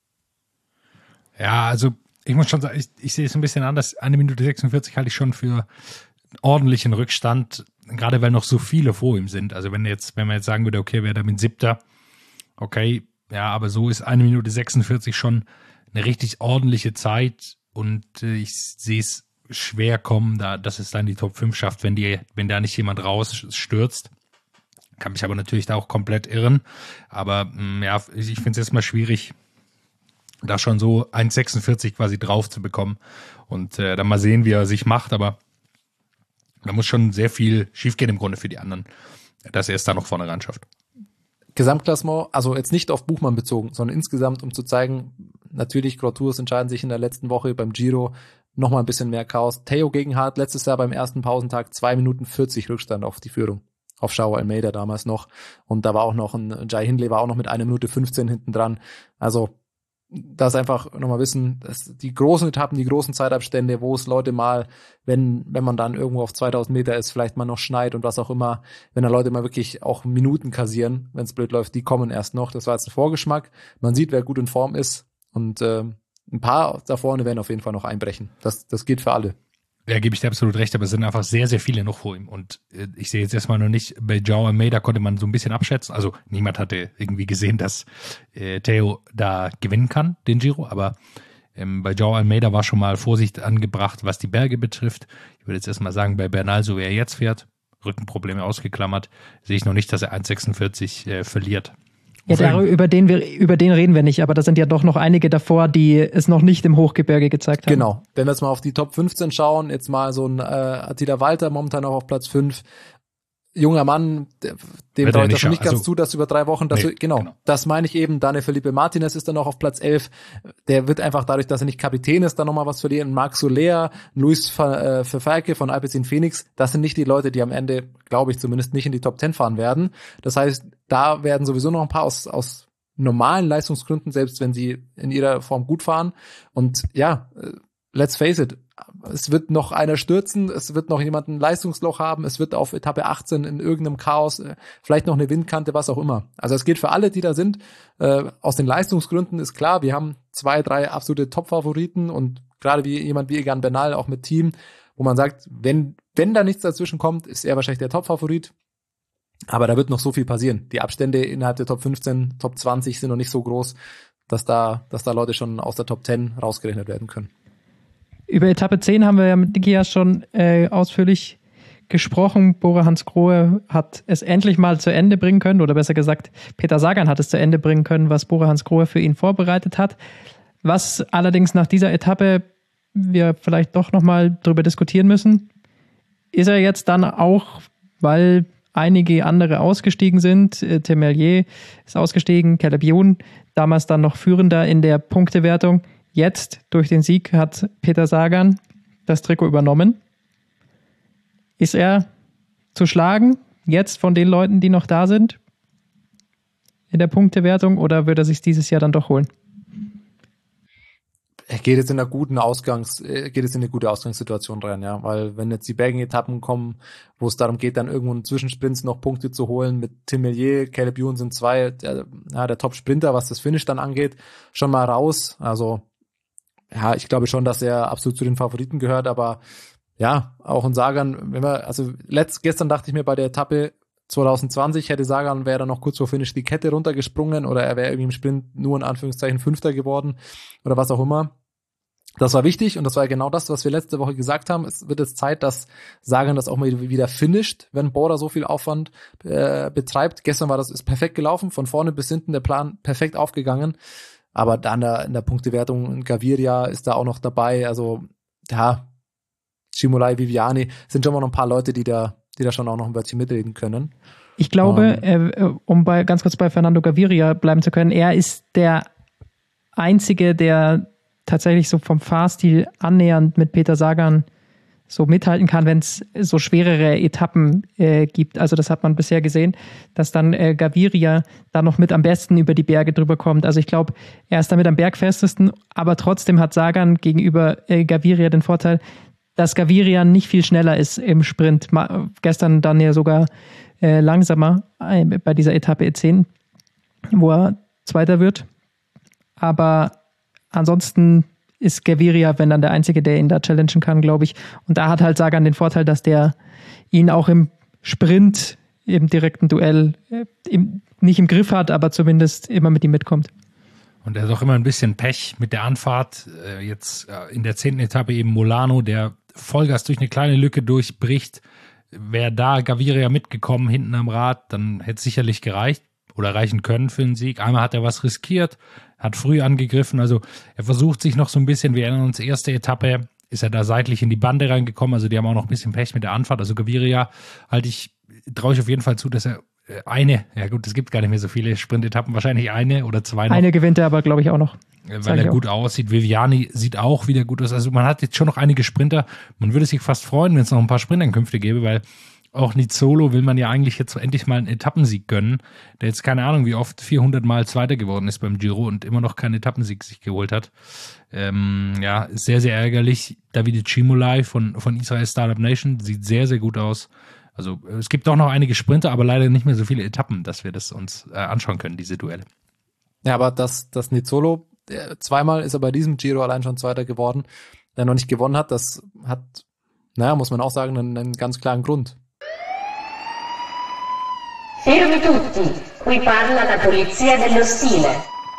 Ja, also ich muss schon sagen, ich, ich sehe es ein bisschen anders. Eine Minute sechsundvierzig halte ich schon für einen ordentlichen Rückstand, gerade weil noch so viele vor ihm sind. Also wenn jetzt, wenn man jetzt sagen würde, okay, wer damit Siebter, okay, ja, aber so ist eine Minute sechsundvierzig schon eine richtig ordentliche Zeit und äh, ich sehe es schwer kommen, da, dass es dann die Top fünf schafft, wenn die, wenn da nicht jemand rausstürzt. Kann mich aber natürlich da auch komplett irren. Aber mh, ja, ich finde es erstmal schwierig, da schon so eins sechsundvierzig quasi drauf zu bekommen und äh, dann mal sehen, wie er sich macht, aber da muss schon sehr viel schiefgehen im Grunde für die anderen, dass er es da noch vorne ran schafft. Gesamtklassement, also jetzt nicht auf Buchmann bezogen, sondern insgesamt, um zu zeigen, natürlich Grand Tours entscheiden sich in der letzten Woche beim Giro nochmal ein bisschen mehr Chaos. Theo Gegenhardt letztes Jahr beim ersten Pausentag zwei Minuten vierzig Rückstand auf die Führung. Auf João Almeida damals noch. Und da war auch noch ein Jai Hindley war auch noch mit einer Minute fünfzehn hinten dran. Also das einfach nochmal wissen, dass die großen Etappen, die großen Zeitabstände, wo es Leute mal, wenn wenn man dann irgendwo auf zweitausend Meter ist, vielleicht mal noch schneit und was auch immer, wenn da Leute mal wirklich auch Minuten kassieren, wenn es blöd läuft, die kommen erst noch. Das war jetzt ein Vorgeschmack. Man sieht, wer gut in Form ist und äh, ein paar da vorne werden auf jeden Fall noch einbrechen. Das das geht für alle. Ja, gebe ich dir absolut recht, aber es sind einfach sehr, sehr viele noch vor ihm. Und äh, ich sehe jetzt erstmal noch nicht, bei João Almeida konnte man so ein bisschen abschätzen. Also niemand hatte irgendwie gesehen, dass äh, Theo da gewinnen kann, den Giro. Aber ähm, bei João Almeida war schon mal Vorsicht angebracht, was die Berge betrifft. Ich würde jetzt erstmal sagen, bei Bernal, so wie er jetzt fährt, Rückenprobleme ausgeklammert, sehe ich noch nicht, dass er eins sechsundvierzig äh, verliert. Ja, der, über den wir, über den reden wir nicht, aber da sind ja doch noch einige davor, die es noch nicht im Hochgebirge gezeigt haben. Genau. Wenn wir jetzt mal auf die Top fünfzehn schauen, jetzt mal so ein äh, Attila Walter momentan noch auf Platz fünf. Junger Mann, dem traue ich das nicht ganz also, zu, dass über drei Wochen, dass nee, du, genau, genau, das meine ich eben. Daniel Felipe Martinez ist dann noch auf Platz elf. Der wird einfach dadurch, dass er nicht Kapitän ist, dann nochmal was verlieren. Marc Soler, Luis Verfalke von Alpecin Phoenix, das sind nicht die Leute, die am Ende, glaube ich, zumindest nicht in die Top zehn fahren werden. Das heißt, da werden sowieso noch ein paar aus, aus normalen Leistungsgründen, selbst wenn sie in ihrer Form gut fahren. Und ja, let's face it, es wird noch einer stürzen, es wird noch jemand ein Leistungsloch haben, es wird auf Etappe achtzehn in irgendeinem Chaos, vielleicht noch eine Windkante, was auch immer. Also es gilt für alle, die da sind. Äh, aus den Leistungsgründen ist klar, wir haben zwei, drei absolute Top-Favoriten und gerade wie jemand wie Egan Bernal, auch mit Team, wo man sagt, wenn wenn da nichts dazwischen kommt, ist er wahrscheinlich der Top-Favorit. Aber da wird noch so viel passieren. Die Abstände innerhalb der Top fünfzehn, Top zwanzig sind noch nicht so groß, dass da, dass da Leute schon aus der Top zehn rausgerechnet werden können. Über Etappe zehn haben wir ja mit Niki ja schon äh, ausführlich gesprochen. Bora Hansgrohe hat es endlich mal zu Ende bringen können, oder besser gesagt, Peter Sagan hat es zu Ende bringen können, was Bora Hansgrohe für ihn vorbereitet hat. Was allerdings nach dieser Etappe wir vielleicht doch nochmal drüber diskutieren müssen, ist er jetzt dann auch, weil einige andere ausgestiegen sind, äh, Tim Merlier ist ausgestiegen, Caleb Ewan, damals dann noch Führender in der Punktewertung. Jetzt, durch den Sieg, hat Peter Sagan das Trikot übernommen. Ist er zu schlagen, jetzt von den Leuten, die noch da sind, in der Punktewertung, oder wird er sich dieses Jahr dann doch holen? geht jetzt in einer guten Ausgangs, geht jetzt in eine gute Ausgangssituation rein, ja, weil wenn jetzt die Bergen-Etappen kommen, wo es darum geht, dann irgendwo in Zwischensprints noch Punkte zu holen mit Tim Merlier, Caleb Ewan sind zwei, der, ja, der Top-Sprinter, was das Finish dann angeht, schon mal raus, also ja, ich glaube schon, dass er absolut zu den Favoriten gehört, aber ja, auch in Sagan, wenn wir, also letzt, gestern dachte ich mir bei der Etappe zwanzig zwanzig hätte Sagan, wäre er noch kurz vor Finish die Kette runtergesprungen oder er wäre irgendwie im Sprint nur in Anführungszeichen Fünfter geworden oder was auch immer. Das war wichtig und das war genau das, was wir letzte Woche gesagt haben. Es wird jetzt Zeit, dass Sagan das auch mal wieder finisht, wenn Bora so viel Aufwand äh, betreibt. Gestern war das ist perfekt gelaufen, von vorne bis hinten der Plan perfekt aufgegangen. Aber dann da in der Punktewertung Gaviria ist da auch noch dabei. Also ja, Cimolai, Viviani sind schon mal noch ein paar Leute, die da, die da schon auch noch ein Wörtchen mitreden können. Ich glaube, um, äh, um bei, ganz kurz bei Fernando Gaviria bleiben zu können, er ist der Einzige, der tatsächlich so vom Fahrstil annähernd mit Peter Sagan so mithalten kann, wenn es so schwerere Etappen äh, gibt. Also das hat man bisher gesehen, dass dann äh, Gaviria da noch mit am besten über die Berge drüber kommt. Also ich glaube, er ist damit am bergfestesten, aber trotzdem hat Sagan gegenüber äh, Gaviria den Vorteil, dass Gaviria nicht viel schneller ist im Sprint. Ma- gestern dann ja sogar äh, langsamer äh, bei dieser Etappe E zehn, wo er Zweiter wird. Aber ansonsten ist Gaviria, wenn dann der Einzige, der ihn da challengen kann, glaube ich. Und da hat halt Sagan den Vorteil, dass der ihn auch im Sprint, im direkten Duell, äh, im, nicht im Griff hat, aber zumindest immer mit ihm mitkommt. Und er hat auch immer ein bisschen Pech mit der Anfahrt. Äh, jetzt äh, in der zehnten Etappe eben Molano, der Vollgas durch eine kleine Lücke durchbricht. Wäre da Gaviria mitgekommen, hinten am Rad, dann hätte es sicherlich gereicht oder reichen können für einen Sieg. Einmal hat er was riskiert, hat früh angegriffen, also er versucht sich noch so ein bisschen, wir erinnern uns, erste Etappe ist er da seitlich in die Bande reingekommen, also die haben auch noch ein bisschen Pech mit der Anfahrt, also Gaviria halte ich, traue ich auf jeden Fall zu, dass er eine, ja gut, es gibt gar nicht mehr so viele Sprintetappen, wahrscheinlich eine oder zwei noch. Eine gewinnt er aber, glaube ich, auch noch. Weil er gut aussieht. Viviani sieht auch wieder gut aus. Also man hat jetzt schon noch einige Sprinter. Man würde sich fast freuen, wenn es noch ein paar Sprintankünfte gäbe, weil auch Nizzolo will man ja eigentlich jetzt endlich mal einen Etappensieg gönnen, der jetzt keine Ahnung, wie oft vierhundert Mal Zweiter geworden ist beim Giro und immer noch keinen Etappensieg sich geholt hat. Ähm, ja, sehr, sehr ärgerlich. Davide Cimolai von, von Israel Startup Nation sieht sehr, sehr gut aus. Also es gibt auch noch einige Sprinter, aber leider nicht mehr so viele Etappen, dass wir das uns äh, anschauen können, diese Duelle. Ja, aber das, das Nizzolo, zweimal ist er bei diesem Giro allein schon Zweiter geworden, der noch nicht gewonnen hat, das hat, naja, muss man auch sagen, einen, einen ganz klaren Grund. Fermi tutti, qui parla la polizia dello stile.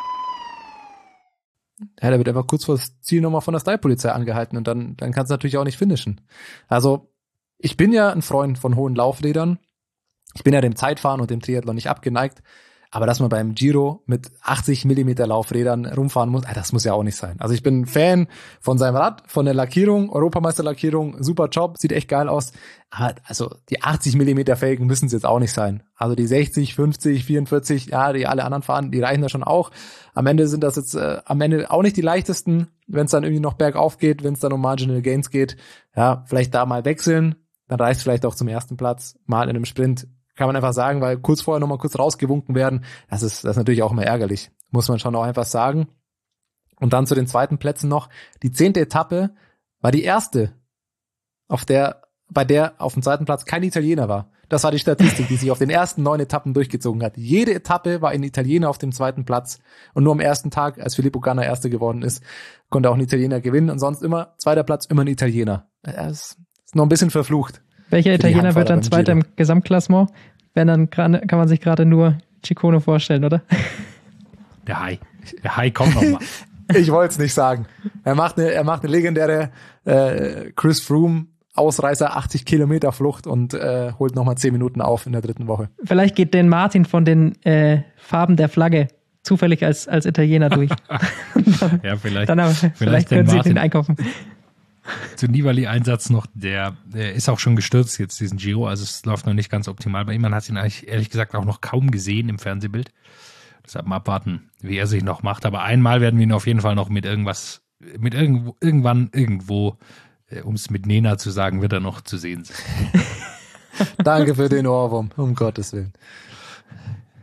Ja, der wird einfach kurz vor das Ziel nochmal von der Style-Polizei angehalten und dann, dann kannst du natürlich auch nicht finishen. Also, ich bin ja ein Freund von hohen Laufrädern. Ich bin ja dem Zeitfahren und dem Triathlon nicht abgeneigt. Aber dass man beim Giro mit achtzig Millimeter Laufrädern rumfahren muss, das muss ja auch nicht sein. Also ich bin Fan von seinem Rad, von der Lackierung, Europameisterlackierung, super Job, sieht echt geil aus. Aber also die achtzig Millimeter Felgen müssen es jetzt auch nicht sein. Also die sechzig, fünfzig, vierundvierzig, ja, die alle anderen fahren, die reichen da schon auch. Am Ende sind das jetzt äh, am Ende auch nicht die leichtesten, wenn es dann irgendwie noch bergauf geht, wenn es dann um Marginal Gains geht. Ja, vielleicht da mal wechseln, dann reicht es vielleicht auch zum ersten Platz, mal in einem Sprint. Kann man einfach sagen, weil kurz vorher nochmal kurz rausgewunken werden, das ist, das ist natürlich auch immer ärgerlich. Muss man schon auch einfach sagen. Und dann zu den zweiten Plätzen noch. Die zehnte Etappe war die erste, auf der, bei der auf dem zweiten Platz kein Italiener war. Das war die Statistik, die sich auf den ersten neun Etappen durchgezogen hat. Jede Etappe war ein Italiener auf dem zweiten Platz. Und nur am ersten Tag, als Filippo Ganna Erster geworden ist, konnte auch ein Italiener gewinnen. Und sonst immer, zweiter Platz, immer ein Italiener. Das ist noch ein bisschen verflucht. Welcher Italiener wird dann Zweiter im Gesamtklassement? Wenn dann kann man sich gerade nur Ciccone vorstellen, oder? Der Hai. Der Hai kommt nochmal. Ich wollte es nicht sagen. Er macht eine, er macht eine legendäre äh, Chris Froome Ausreißer achtzig Kilometer Flucht und äh, holt nochmal zehn Minuten auf in der dritten Woche. Vielleicht geht den Martin von den äh, Farben der Flagge zufällig als als Italiener durch. dann, ja, vielleicht. Dann aber, vielleicht, vielleicht können Sie den einkaufen. Zu Nibali-Einsatz noch, der, der ist auch schon gestürzt jetzt, diesen Giro, also es läuft noch nicht ganz optimal bei ihm. Man hat ihn eigentlich ehrlich gesagt auch noch kaum gesehen im Fernsehbild. Deshalb mal abwarten, wie er sich noch macht. Aber einmal werden wir ihn auf jeden Fall noch mit irgendwas, mit irgendwo, irgendwann, irgendwo, äh, um es mit Nena zu sagen, wird er noch zu sehen sein. Danke für den Ohrwurm, um Gottes Willen.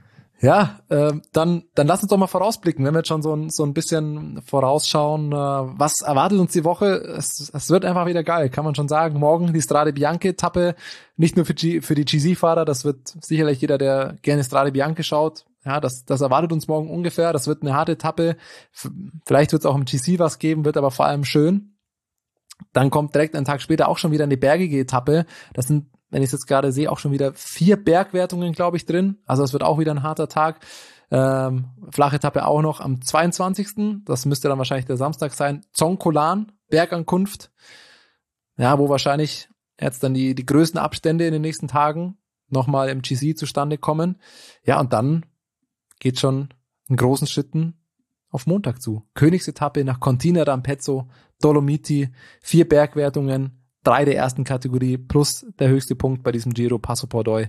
Ja, äh, dann dann lass uns doch mal vorausblicken, wenn wir jetzt schon so ein, so ein bisschen vorausschauen. Äh, was erwartet uns die Woche? Es, es wird einfach wieder geil, kann man schon sagen. Morgen die Strade Bianche-Etappe, nicht nur für, G, für die G C-Fahrer, das wird sicherlich jeder, der gerne Strade Bianche schaut. Ja, das, das erwartet uns morgen ungefähr. Das wird eine harte Etappe. Vielleicht wird es auch im G C was geben, wird aber vor allem schön. Dann kommt direkt einen Tag später auch schon wieder eine bergige Etappe. Das sind, wenn ich es jetzt gerade sehe, auch schon wieder vier Bergwertungen, glaube ich, drin. Also es wird auch wieder ein harter Tag. Ähm, flache Etappe auch noch am zweiundzwanzigsten Das müsste dann wahrscheinlich der Samstag sein. Dzongkholan, Bergankunft. Ja, wo wahrscheinlich jetzt dann die, die größten Abstände in den nächsten Tagen nochmal im G C zustande kommen. Ja, und dann geht schon in großen Schritten auf Montag zu. Königsetappe nach Cortina d'Ampezzo, Dolomiti, vier Bergwertungen, drei der ersten Kategorie plus der höchste Punkt bei diesem Giro, Passo Pordoi.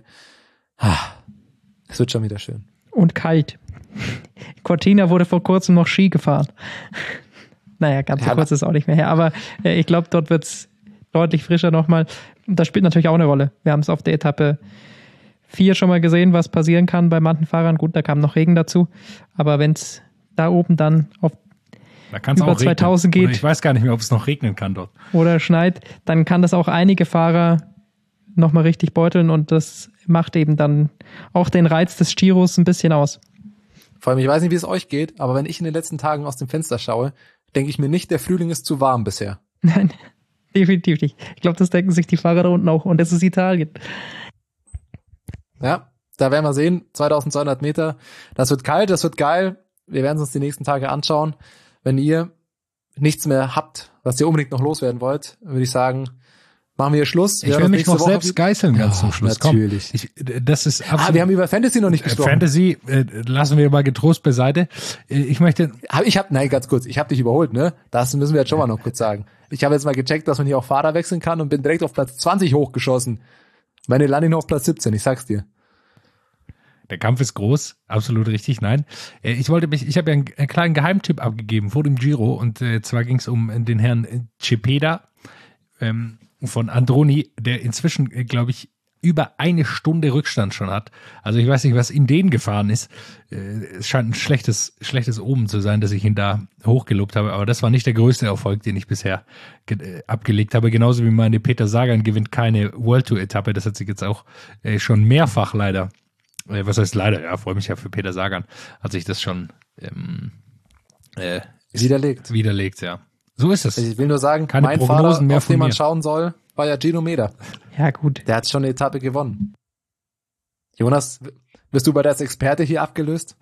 Es wird schon wieder schön. Und kalt. Cortina wurde vor kurzem noch Ski gefahren. Naja, ganz so ja, kurz ist auch nicht mehr her, aber äh, ich glaube, dort wird's deutlich frischer nochmal. Und das spielt natürlich auch eine Rolle. Wir haben es auf der Etappe vier schon mal gesehen, was passieren kann bei manchen Fahrern. Gut, da kam noch Regen dazu, aber wenn es da oben dann auf da kann's über auch zweitausend regnen. geht. Oder ich weiß gar nicht mehr, ob es noch regnen kann dort. Oder schneit, dann kann das auch einige Fahrer nochmal richtig beuteln und das macht eben dann auch den Reiz des Giros ein bisschen aus. Vor allem, ich weiß nicht, wie es euch geht, aber wenn ich in den letzten Tagen aus dem Fenster schaue, denke ich mir nicht, der Frühling ist zu warm bisher. Nein, definitiv nicht. Ich glaube, das denken sich die Fahrer da unten auch und es ist Italien. Ja, da werden wir sehen, zweitausendzweihundert Meter, das wird kalt, das wird geil. Wir werden es uns die nächsten Tage anschauen. Wenn ihr nichts mehr habt, was ihr unbedingt noch loswerden wollt, würde ich sagen, machen wir hier Schluss. Wir ich will mich noch Woche selbst geißeln ganz ja, zum Schluss. Natürlich. Komm, ich, das ist ah, wir haben über Fantasy noch nicht gesprochen. Fantasy äh, lassen wir mal getrost beiseite. Ich möchte... Ich habe, nein, ganz kurz, ich habe dich überholt, ne? Das müssen wir jetzt schon mal noch kurz sagen. Ich habe jetzt mal gecheckt, dass man hier auch Fahrer wechseln kann und bin direkt auf Platz zwanzig hochgeschossen. Meine lande noch auf Platz siebzehn, ich sag's dir. Der Kampf ist groß, absolut richtig, nein. Ich wollte mich, ich habe ja einen, einen kleinen Geheimtipp abgegeben vor dem Giro und äh, zwar ging es um den Herrn Cepeda ähm, von Androni, der inzwischen, äh, glaube ich, über eine Stunde Rückstand schon hat. Also ich weiß nicht, was in denen gefahren ist. Äh, es scheint ein schlechtes, schlechtes Omen zu sein, dass ich ihn da hochgelobt habe, aber das war nicht der größte Erfolg, den ich bisher ge- äh, abgelegt habe. Genauso wie meine Peter Sagan gewinnt keine World Tour Etappe. Das hat sich jetzt auch äh, schon mehrfach leider Was heißt leider? Ja, freue mich ja für Peter Sagan. Hat sich das schon ähm, äh, widerlegt. Widerlegt, ja. So ist es. Ich will nur sagen, keine mein Prognosen Fahrer, mehr auf von den man mir. schauen soll, war ja Gino Meder. Ja, gut. Der hat schon eine Etappe gewonnen. Jonas, wirst du bei das Experte hier abgelöst?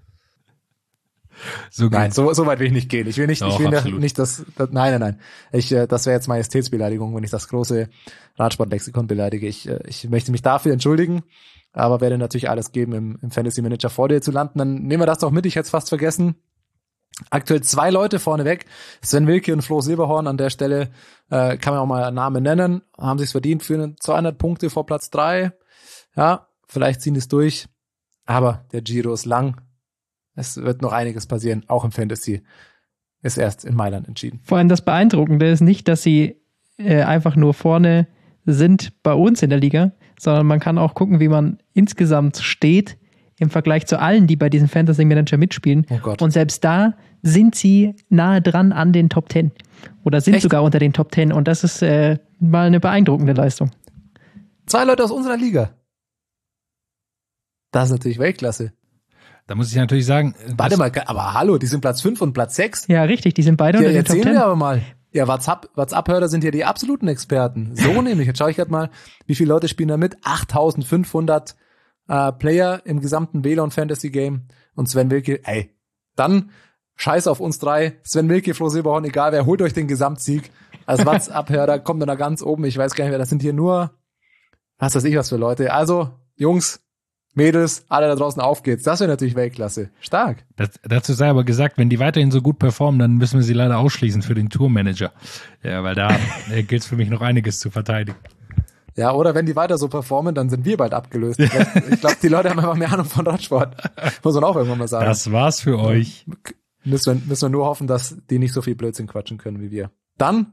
So nein, so, so weit will ich nicht gehen. Ich will nicht, Doch, ich will absolut. nicht das, das, nein, nein, nein. Ich, äh, das wäre jetzt Majestätsbeleidigung, wenn ich das große Radsportlexikon beleidige. Ich, äh, ich möchte mich dafür entschuldigen, aber werde natürlich alles geben, im, im Fantasy Manager vor dir zu landen. Dann nehmen wir das doch mit. Ich hätte es fast vergessen. Aktuell zwei Leute vorneweg. Sven Wilke und Flo Silberhorn an der Stelle, äh, kann man auch mal einen Namen nennen. Haben sich's verdient für zweihundert Punkte vor Platz drei. Ja, vielleicht ziehen es durch. Aber der Giro ist lang. Es wird noch einiges passieren, auch im Fantasy. Ist erst in Mailand entschieden. Vor allem das Beeindruckende ist nicht, dass sie äh, einfach nur vorne sind bei uns in der Liga, sondern man kann auch gucken, wie man insgesamt steht im Vergleich zu allen, die bei diesem Fantasy Manager mitspielen. Oh Gott. Und selbst da sind sie nahe dran an den Top Ten. Oder sind Echt? sogar unter den Top Ten. Und das ist äh, mal eine beeindruckende Leistung. Zwei Leute aus unserer Liga. Das ist natürlich Weltklasse. Da muss ich natürlich sagen... Warte mal, aber hallo, die sind Platz fünf und Platz sechs. Ja, richtig, die sind beide Ja, unter den Top erzählen Ten. wir aber mal. Ja, WhatsApp, WhatsApp-Hörer sind ja die absoluten Experten. So nämlich. Jetzt schaue ich gerade mal, wie viele Leute spielen da mit. achttausendfünfhundert äh, Player im gesamten W L A N Fantasy Game. Und Sven Wilke, ey, dann scheiß auf uns drei. Sven Wilke, Flo Silberhorn, egal wer, holt euch den Gesamtsieg. Als WhatsApp-Hörer kommt dann da ganz oben. Ich weiß gar nicht mehr, das sind hier nur, was weiß ich was für Leute. Also, Jungs, Mädels, alle da draußen, auf geht's. Das wäre natürlich Weltklasse. Stark. Das, dazu sei aber gesagt, wenn die weiterhin so gut performen, dann müssen wir sie leider ausschließen für den Tourmanager. Ja, weil da äh, gilt es für mich noch einiges zu verteidigen. Ja, oder wenn die weiter so performen, dann sind wir bald abgelöst. Ich glaube, die Leute haben einfach mehr Ahnung von Radsport. Muss man auch irgendwann mal sagen. Das war's für euch. Müssen wir, müssen wir nur hoffen, dass die nicht so viel Blödsinn quatschen können wie wir. Dann,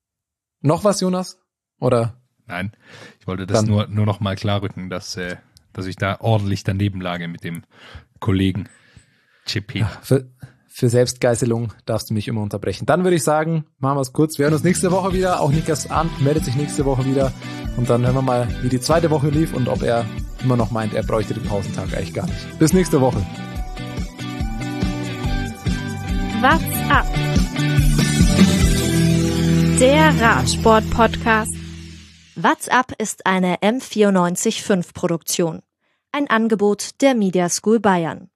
noch was, Jonas? Oder? Nein, ich wollte das Dann. nur, nur noch mal klarrücken, dass... Äh, dass ich da ordentlich daneben lage mit dem Kollegen Chip. Ja, für, für Selbstgeißelung darfst du mich immer unterbrechen. Dann würde ich sagen, machen wir es kurz. Wir hören uns nächste Woche wieder. Auch Niklas Arndt meldet sich nächste Woche wieder. Und dann hören wir mal, wie die zweite Woche lief und ob er immer noch meint, er bräuchte den Pausentag eigentlich gar nicht. Bis nächste Woche. What's up? Der Radsport-Podcast. What's up ist eine M vierundneunzig Komma fünf Produktion. Ein Angebot der Media School Bayern.